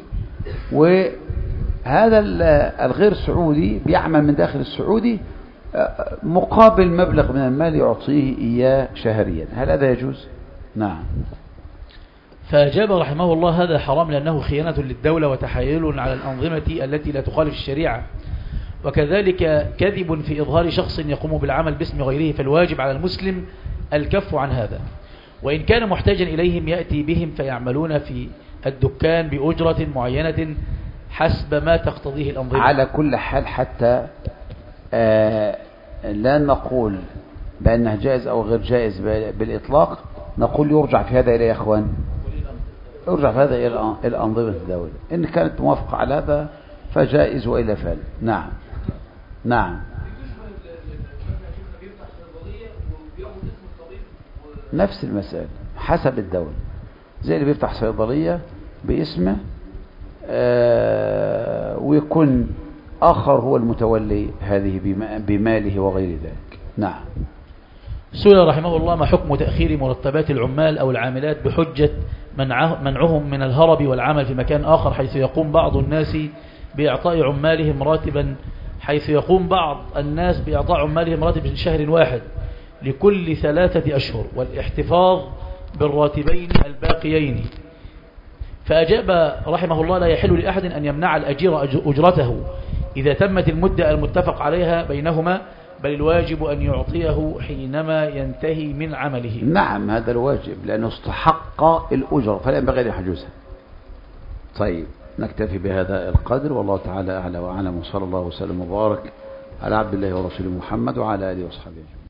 وهذا الغير سعودي بيعمل من داخل السعودي مقابل مبلغ من المال يعطيه إياه شهريا، هل هذا يجوز؟ نعم. فأجاب رحمه الله هذا حرام لأنه خيانة للدولة وتحايل على الأنظمة التي لا تخالف الشريعة، وكذلك كذب في إظهار شخص يقوم بالعمل باسم غيره، فالواجب على المسلم الكف عن هذا، وإن كان محتاجا إليهم يأتي بهم فيعملون في الدكان بأجرة معينة حسب ما تقتضيه الأنظمة. على كل حال حتى آه لا نقول بأنه جائز أو غير جائز بالإطلاق، نقول يرجع في هذا إلى يا أخوان، يرجع في هذا إلى الأنظمة الدولة، إن كانت موافقة على هذا فجائز وإلا فعل. نعم. نعم. نفس المسألة حسب الدولة، زي اللي بيفتح صيدلية باسمه آه ويكون آخر هو المتولي هذه بماله وغير ذلك. نعم. سئل رحمه الله ما حكم تأخير مرتبات العمال أو العاملات بحجة منعه منعهم من الهرب والعمل في مكان آخر، حيث يقوم بعض الناس بإعطاء عمالهم راتبا حيث يقوم بعض الناس بإعطاء عمالهم راتب شهر واحد لكل ثلاثة أشهر والاحتفاظ بالراتبين الباقيين، فأجاب رحمه الله: لا يحل لأحد أن يمنع الأجير أجرته إذا تمت المدة المتفق عليها بينهما، بل الواجب أن يعطيه حينما ينتهي من عمله. نعم، هذا الواجب لأنه استحق الأجر فلا ينبغي أن يحجزها. طيب، نكتفي بهذا القدر، والله تعالى أعلى وأعلم، وصلى الله وسلم وبارك على عبد الله ورسوله محمد وعلى آله وصحبه أجمعين.